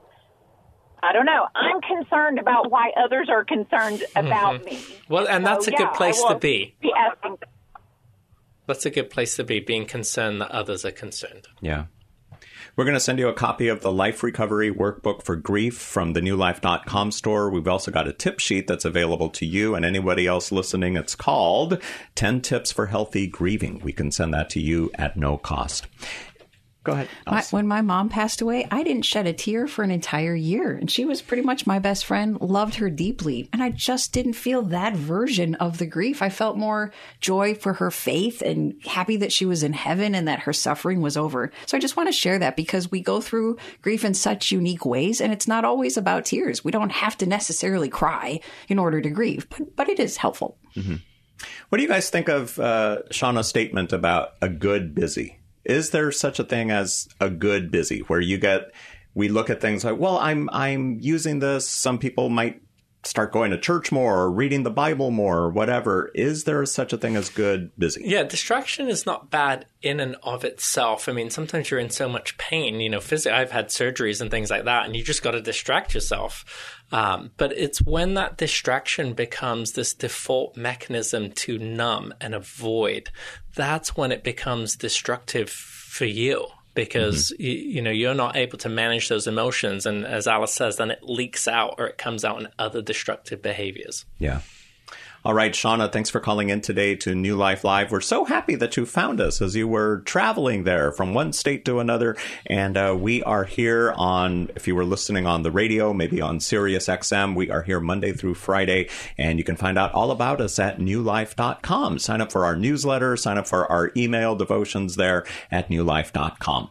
Speaker 11: I don't know. I'm concerned about why others are concerned about
Speaker 4: mm-hmm.
Speaker 11: me.
Speaker 4: Well, and that's
Speaker 11: so,
Speaker 4: a good
Speaker 11: yeah,
Speaker 4: place to be.
Speaker 11: be asking.
Speaker 4: That's a good place to be, being concerned that others are concerned.
Speaker 7: Yeah. We're going to send you a copy of the Life Recovery Workbook for Grief from the new life dot com store. We've also got a tip sheet that's available to you and anybody else listening. It's called ten Tips for Healthy Grieving. We can send that to you at no cost. Go ahead.
Speaker 12: My, when my mom passed away, I didn't shed a tear for an entire year. And she was pretty much my best friend, loved her deeply. And I just didn't feel that version of the grief. I felt more joy for her faith and happy that she was in heaven and that her suffering was over. So I just want to share that because we go through grief in such unique ways. And it's not always about tears. We don't have to necessarily cry in order to grieve, but, but it is helpful.
Speaker 7: Mm-hmm. What do you guys think of uh, Shauna's statement about a good busy? Is there such a thing as a good busy where you get, we look at things like, well, I'm I'm using this. Some people might start going to church more or reading the Bible more or whatever. Is there such a thing as good busy?
Speaker 4: Yeah, distraction is not bad in and of itself. I mean, sometimes you're in so much pain, you know, physically, I've had surgeries and things like that, and you just got to distract yourself. Um, but it's when that distraction becomes this default mechanism to numb and avoid, that's when it becomes destructive for you. Because, mm-hmm. you, you know, you're not able to manage those emotions. And as Alice says, then it leaks out or it comes out in other destructive behaviors.
Speaker 7: Yeah. All right, Shauna, thanks for calling in today to New Life Live. We're so happy that you found us as you were traveling there from one state to another. And uh, we are here on, if you were listening on the radio, maybe on Sirius X M, we are here Monday through Friday. And you can find out all about us at new life dot com. Sign up for our newsletter, sign up for our email devotions there at new life dot com.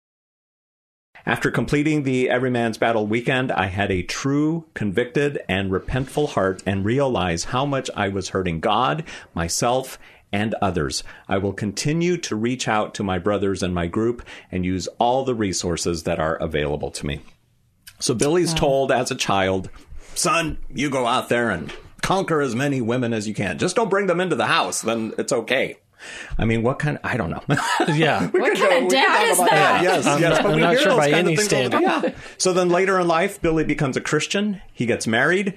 Speaker 7: After completing the Every Man's Battle weekend, I had a true, convicted, and repentful heart and realized how much I was hurting God, myself, and others. I will continue to reach out to my brothers in my group and use all the resources that are available to me. So Billy's wow. told as a child, son, you go out there and conquer as many women as you can. Just don't bring them into the house, then it's okay. I mean, what kind of, I don't know.
Speaker 3: Yeah.
Speaker 2: What kind of dad is that?
Speaker 7: that? Yes,
Speaker 3: I'm,
Speaker 7: yes. But
Speaker 3: I'm
Speaker 7: we
Speaker 3: not
Speaker 7: hear
Speaker 3: sure
Speaker 7: those
Speaker 3: by
Speaker 7: kind
Speaker 3: any
Speaker 7: of things all the
Speaker 3: standard.
Speaker 7: time. Yeah. So then later in life, Billy becomes a Christian. He gets married.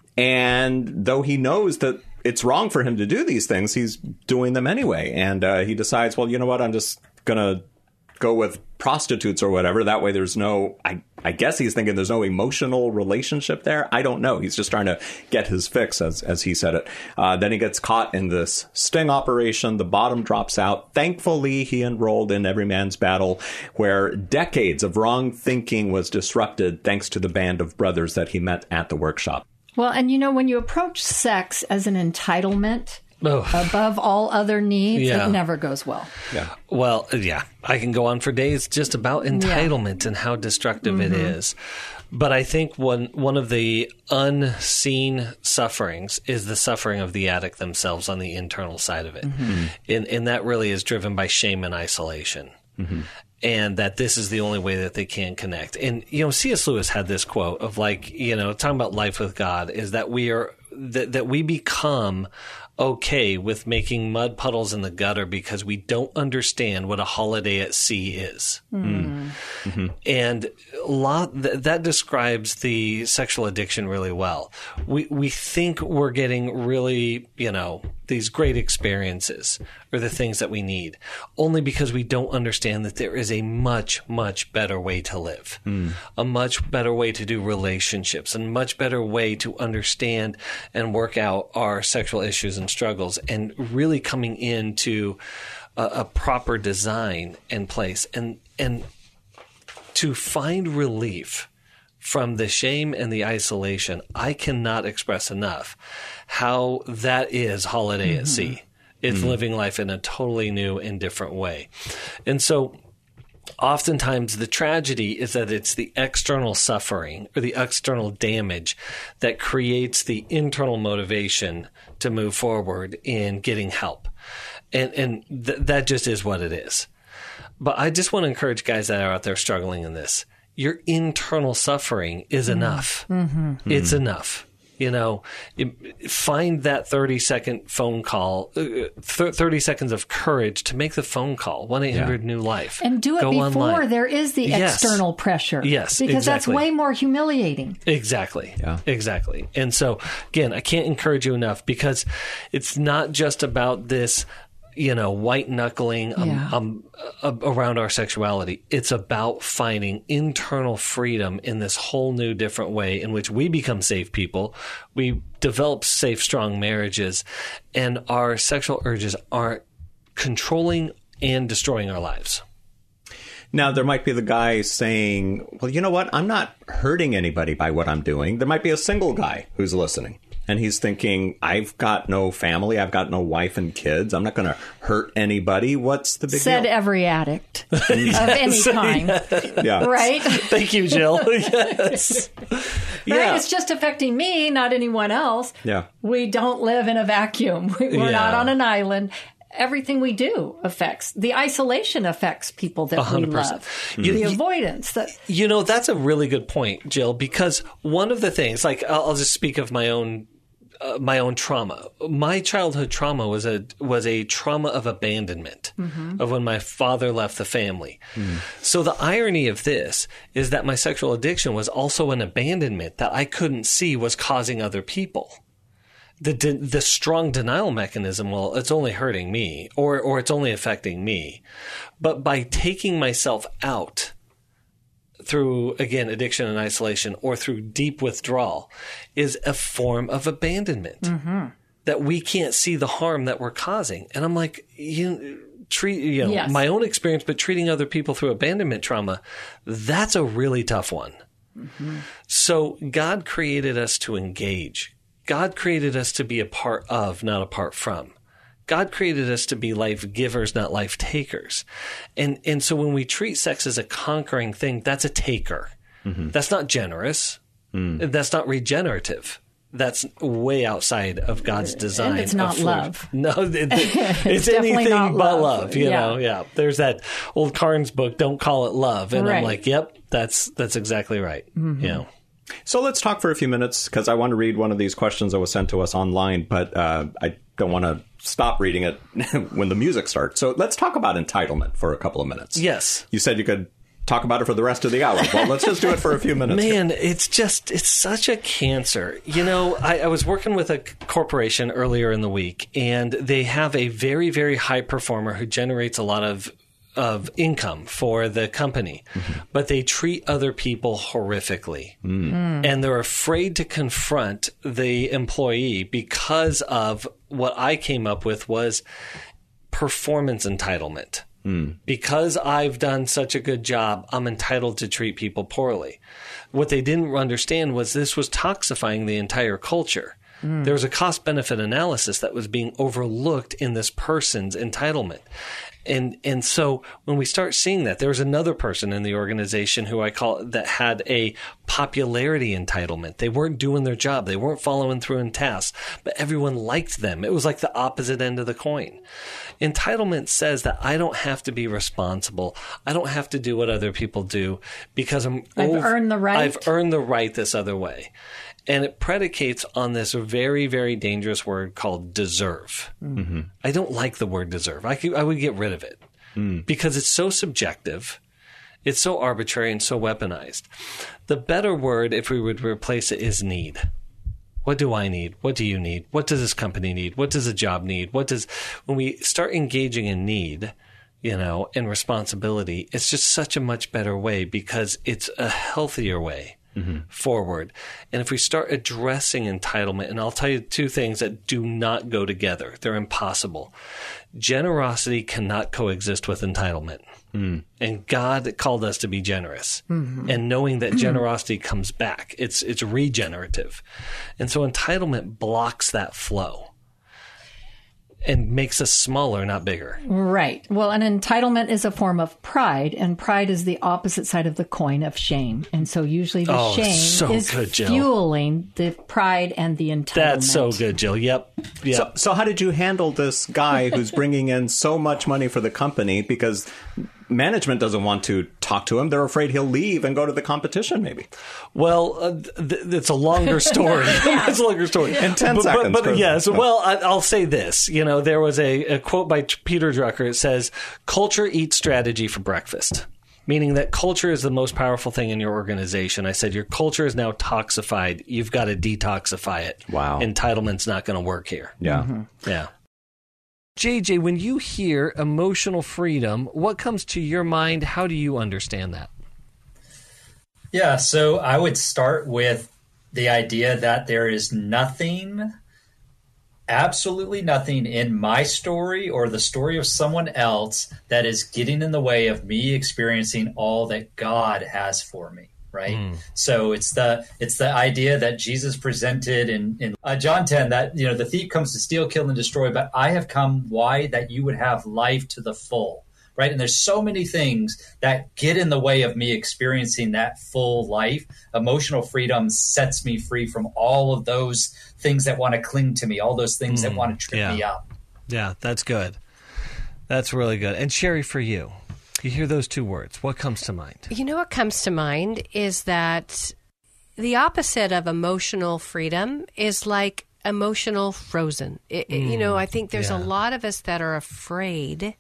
Speaker 7: And though he knows that it's wrong for him to do these things, he's doing them anyway. And uh, he decides, well, you know what? I'm just going to go with prostitutes or whatever. That way there's no, I, I guess he's thinking there's no emotional relationship there. I don't know. He's just trying to get his fix, as, as he said it. Uh, then he gets caught in this sting operation. The bottom drops out. Thankfully, he enrolled in Every Man's Battle, where decades of wrong thinking was disrupted thanks to the band of brothers that he met at the workshop.
Speaker 2: Well, and you know, when you approach sex as an entitlement,
Speaker 3: oh.
Speaker 2: above all other needs,
Speaker 3: yeah.
Speaker 2: it never goes well.
Speaker 7: Yeah.
Speaker 3: Well, yeah, I can go on for days just about entitlement yeah. and how destructive mm-hmm. it is. But I think one one of the unseen sufferings is the suffering of the addict themselves on the internal side of it. Mm-hmm. And, and that really is driven by shame and isolation. Mm-hmm. And that this is the only way that they can connect. And, you know, C S. Lewis had this quote of like, you know, talking about life with God is that we are, that, that we become okay with making mud puddles in the gutter because we don't understand what a holiday at sea is. Mm. Mm-hmm. And a lot, th- that describes the sexual addiction really well. We we think we're getting really, you know, these great experiences or the things that we need, only because we don't understand that there is a much, much better way to live, mm. a much better way to do relationships, and much better way to understand and work out our sexual issues and struggles, and really coming into a, a proper design and place, and and to find relief from the shame and the isolation. I cannot express enough how that is holiday mm-hmm. at sea. It's mm-hmm. living life in a totally new and different way. And so oftentimes the tragedy is that it's the external suffering or the external damage that creates the internal motivation to move forward in getting help. And, and th- that just is what it is. But I just want to encourage guys that are out there struggling in this. Your internal suffering is enough. Mm-hmm. It's mm-hmm. enough. You know, find that thirty second phone call, uh, thirty seconds of courage to make the phone call, one eight hundred new life.
Speaker 2: And do it
Speaker 3: Go
Speaker 2: before
Speaker 3: online.
Speaker 2: There is the
Speaker 3: yes.
Speaker 2: external pressure.
Speaker 3: Yes,
Speaker 2: Because
Speaker 3: exactly.
Speaker 2: that's way more humiliating.
Speaker 3: Exactly.
Speaker 7: Yeah.
Speaker 3: Exactly. And so, again, I can't encourage you enough because it's not just about this you know, white knuckling um,
Speaker 2: Yeah.
Speaker 3: um, uh, around our sexuality. It's about finding internal freedom in this whole new different way in which we become safe people. We develop safe, strong marriages, and our sexual urges aren't controlling and destroying our lives.
Speaker 7: Now, there might be the guy saying, well, you know what? I'm not hurting anybody by what I'm doing. There might be a single guy who's listening. And he's thinking, I've got no family. I've got no wife and kids. I'm not going to hurt anybody. What's the big
Speaker 2: Said
Speaker 7: deal?
Speaker 2: every addict of any kind.
Speaker 7: Yeah.
Speaker 2: Right?
Speaker 3: Thank you, Jill. Yes.
Speaker 2: Right?
Speaker 3: Yeah.
Speaker 2: It's just affecting me, not anyone else.
Speaker 7: Yeah.
Speaker 2: We don't live in a vacuum. We're
Speaker 3: Yeah.
Speaker 2: not on an island. Everything we do affects. The isolation affects people that
Speaker 3: one hundred
Speaker 2: we
Speaker 3: percent.
Speaker 2: love.
Speaker 3: You-
Speaker 2: the
Speaker 3: you-
Speaker 2: avoidance. That
Speaker 3: You know, that's a really good point, Jill, because one of the things, like, I'll, I'll just speak of my own uh, my own trauma. My childhood trauma was a was a trauma of abandonment,
Speaker 2: Mhm.
Speaker 3: of when my father left the family. So the irony of this is that my sexual addiction was also an abandonment that I couldn't see was causing other people. The de- the strong denial mechanism, well, it's only hurting me, or or it's only affecting me. But by taking myself out through, again, addiction and isolation, or through deep withdrawal, is a form of abandonment.
Speaker 2: Mm-hmm.
Speaker 3: That we can't see the harm that we're causing. And I'm like, you treat, you know,
Speaker 2: Yes.
Speaker 3: my own experience, but treating other people through abandonment trauma, that's a really tough one.
Speaker 2: Mm-hmm.
Speaker 3: So God created us to engage. God created us to be a part of, not apart from. God created us to be life givers, not life takers. And and so when we treat sex as a conquering thing, that's a taker.
Speaker 7: Mm-hmm.
Speaker 3: That's not generous.
Speaker 7: Mm.
Speaker 3: That's not regenerative. That's way outside of God's design.
Speaker 2: And it's
Speaker 3: of
Speaker 2: not
Speaker 3: fluid-
Speaker 2: love.
Speaker 3: No, it, it- it's,
Speaker 2: It's definitely
Speaker 3: anything
Speaker 2: not
Speaker 3: but
Speaker 2: love.
Speaker 3: love. You
Speaker 2: Yeah.
Speaker 3: know, yeah. There's that old Carnes book, "Don't Call It Love," and I'm
Speaker 2: Right.
Speaker 3: like, yep, that's that's exactly right.
Speaker 2: Mm-hmm.
Speaker 3: You know.
Speaker 7: So let's talk for a few minutes, because I want to read one of these questions that was sent to us online, but uh, I don't want to stop reading it when the music starts. So let's talk about entitlement for a couple of minutes.
Speaker 3: Yes.
Speaker 7: You said you could talk about it for the rest of the hour. Well, let's just do it for a few minutes.
Speaker 3: Man, it's just, it's such a cancer. You know, I, I was working with a corporation earlier in the week, and they have a very, very high performer who generates a lot of of income for the company,
Speaker 7: Mm-hmm.
Speaker 3: but they treat other people horrifically.
Speaker 7: Mm.
Speaker 3: And they're afraid to confront the employee because of what I came up with was performance entitlement.
Speaker 7: Mm.
Speaker 3: Because I've done such a good job, I'm entitled to treat people poorly. What they didn't understand was this was toxifying the entire culture.
Speaker 2: Mm.
Speaker 3: There was a cost-benefit analysis that was being overlooked in this person's entitlement. And and so when we start seeing that, there was another person in the organization who I call that had a popularity entitlement. They weren't doing their job. They weren't following through in tasks, but everyone liked them. It was like the opposite end of the coin. Entitlement says that I don't have to be responsible. I don't have to do what other people do because I'm
Speaker 2: I've
Speaker 3: over-
Speaker 2: earned the right.
Speaker 3: I've earned the right this other way. And it predicates on this very, very dangerous word called deserve.
Speaker 7: Mm-hmm.
Speaker 3: I don't like the word deserve. I, could, I would get rid of it
Speaker 7: Mm.
Speaker 3: because it's so subjective. It's so arbitrary and so weaponized. The better word, if we would replace it, is need. What do I need? What do you need? What does this company need? What does a job need? What does, when we start engaging in need, you know, and responsibility, it's just such a much better way because it's a healthier way. Mm-hmm. Forward. And if we start addressing entitlement, and I'll tell you two things that do not go together. They're impossible. Generosity cannot coexist with entitlement. Mm. And God called us to be generous. Mm-hmm. And knowing that generosity comes back, it's it's regenerative. And so entitlement blocks that flow and makes us smaller, not bigger.
Speaker 2: Right. Well, an entitlement is a form of pride, and pride is the opposite side of the coin of shame. And so usually the
Speaker 3: Oh,
Speaker 2: shame
Speaker 3: so
Speaker 2: is
Speaker 3: good, Jill.
Speaker 2: fueling the pride and the entitlement.
Speaker 3: That's so good, Jill. Yep. yep.
Speaker 7: So, so how did you handle this guy who's bringing in so much money for the company because management doesn't want to talk to him? They're afraid he'll leave and go to the competition, maybe.
Speaker 3: Well, uh, th- it's a longer story. It's a longer story.
Speaker 7: In ten
Speaker 3: but,
Speaker 7: seconds.
Speaker 3: But, but yes, well, I, I'll say this. You know, there was a, a quote by Peter Drucker. It says, "Culture eats strategy for breakfast." Meaning that culture is the most powerful thing in your organization. I said, your culture is now toxified. You've got to detoxify it.
Speaker 7: Wow.
Speaker 3: Entitlement's not going to work here.
Speaker 7: Yeah.
Speaker 2: Mm-hmm.
Speaker 3: Yeah. J J, when you hear emotional freedom, what comes to your mind? How do you understand that?
Speaker 13: Yeah, so I would start with the idea that there is nothing, absolutely nothing in my story or the story of someone else that is getting in the way of me experiencing all that God has for me. Right. Mm. So it's the it's the idea that Jesus presented in, in uh, John ten, that, you know, the thief comes to steal, kill, and destroy, but I have come, why? That you would have life to the full. Right. And there's so many things that get in the way of me experiencing that full life. Emotional freedom sets me free from all of those things that want to cling to me, all those things mm. that want to trip
Speaker 3: yeah.
Speaker 13: me up.
Speaker 3: Yeah, that's good. That's really good. And Sherry, for you, you hear those two words, what comes to mind?
Speaker 9: You know what comes to mind is that the opposite of emotional freedom is like emotional frozen. It, mm, you know, I think there's yeah. a lot of us that are afraid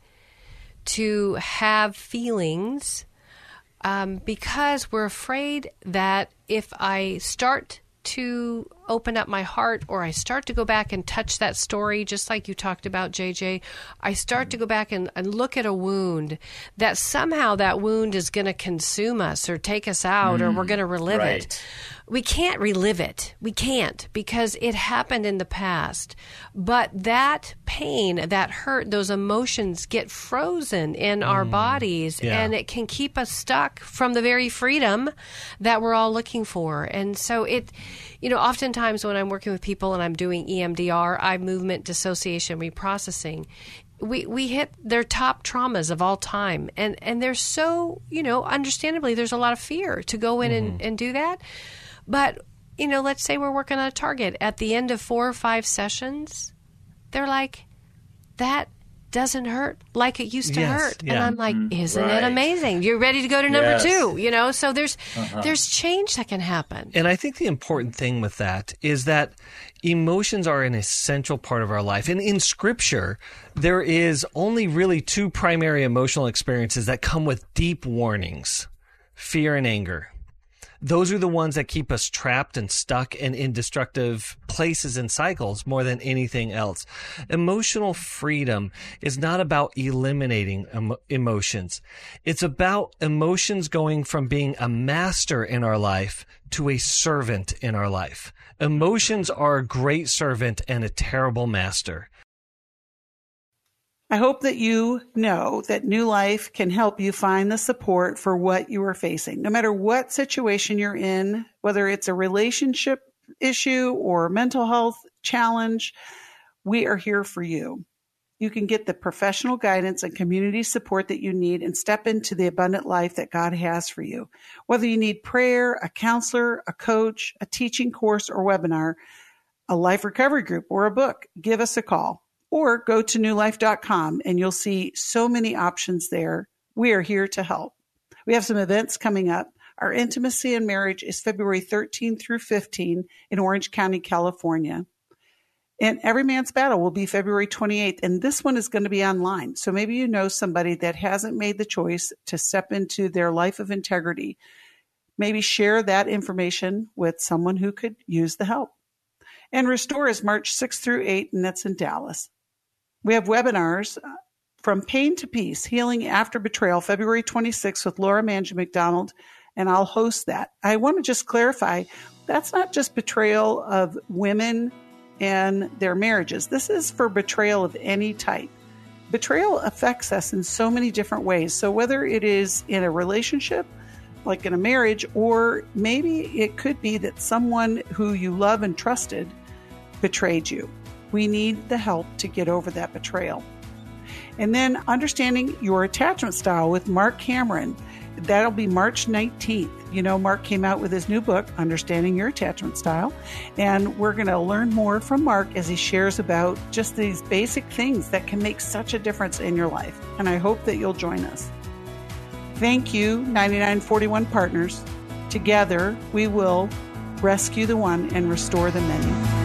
Speaker 9: to have feelings um, because we're afraid that if I start to open up my heart, or I start to go back and touch that story, just like you talked about, J J, I start to go back and, and look at a wound, that somehow that wound is going to consume us or take us out, mm, or we're going to relive
Speaker 13: right.
Speaker 9: it. We can't relive it. We can't, because it happened in the past. But that pain, that hurt, those emotions get frozen in mm, our bodies, yeah. and it can keep us stuck from the very freedom that we're all looking for. And so it, you know, oftentimes when I'm working with people and I'm doing E M D R, eye movement dissociation reprocessing, we we hit their top traumas of all time. And, and they're so, you know, understandably, there's a lot of fear to go in mm-hmm. and, and do that. But, you know, let's say we're working on a target. At the end of four or five sessions, they're like, that doesn't hurt like it used to
Speaker 3: yes,
Speaker 9: hurt.
Speaker 3: Yeah.
Speaker 9: And I'm like,
Speaker 13: mm,
Speaker 9: isn't
Speaker 13: right.
Speaker 9: it amazing? You're ready to go to number
Speaker 13: yes.
Speaker 9: two, you know? So there's
Speaker 13: uh-huh.
Speaker 9: there's change that can happen.
Speaker 3: And I think the important thing with that is that emotions are an essential part of our life. And in Scripture, there is only really two primary emotional experiences that come with deep warnings: fear and anger. Those are the ones that keep us trapped and stuck and in destructive places and cycles more than anything else. Emotional freedom is not about eliminating em- emotions. It's about emotions going from being a master in our life to a servant in our life. Emotions are a great servant and a terrible master.
Speaker 1: I hope that you know that New Life can help you find the support for what you are facing. No matter what situation you're in, whether it's a relationship issue or mental health challenge, we are here for you. You can get the professional guidance and community support that you need and step into the abundant life that God has for you. Whether you need prayer, a counselor, a coach, a teaching course or webinar, a life recovery group, or a book, give us a call. Or go to new life dot com and you'll see so many options there. We are here to help. We have some events coming up. Our Intimacy and Marriage is February thirteenth through fifteenth in Orange County, California. And Every Man's Battle will be February twenty-eighth, and this one is going to be online. So maybe you know somebody that hasn't made the choice to step into their life of integrity. Maybe share that information with someone who could use the help. And Restore is March sixth through eighth, and that's in Dallas. We have webinars from Pain to Peace, Healing After Betrayal, February twenty-sixth with Laura Mangia McDonald, and I'll host that. I want to just clarify, that's not just betrayal of women and their marriages. This is for betrayal of any type. Betrayal affects us in so many different ways. So whether it is in a relationship, like in a marriage, or maybe it could be that someone who you love and trusted betrayed you. We need the help to get over that betrayal. And then Understanding Your Attachment Style with Mark Cameron. That'll be March nineteenth. You know, Mark came out with his new book, Understanding Your Attachment Style. And we're going to learn more from Mark as he shares about just these basic things that can make such a difference in your life. And I hope that you'll join us. Thank you, ninety-nine forty-one Partners. Together, we will rescue the one and restore the many.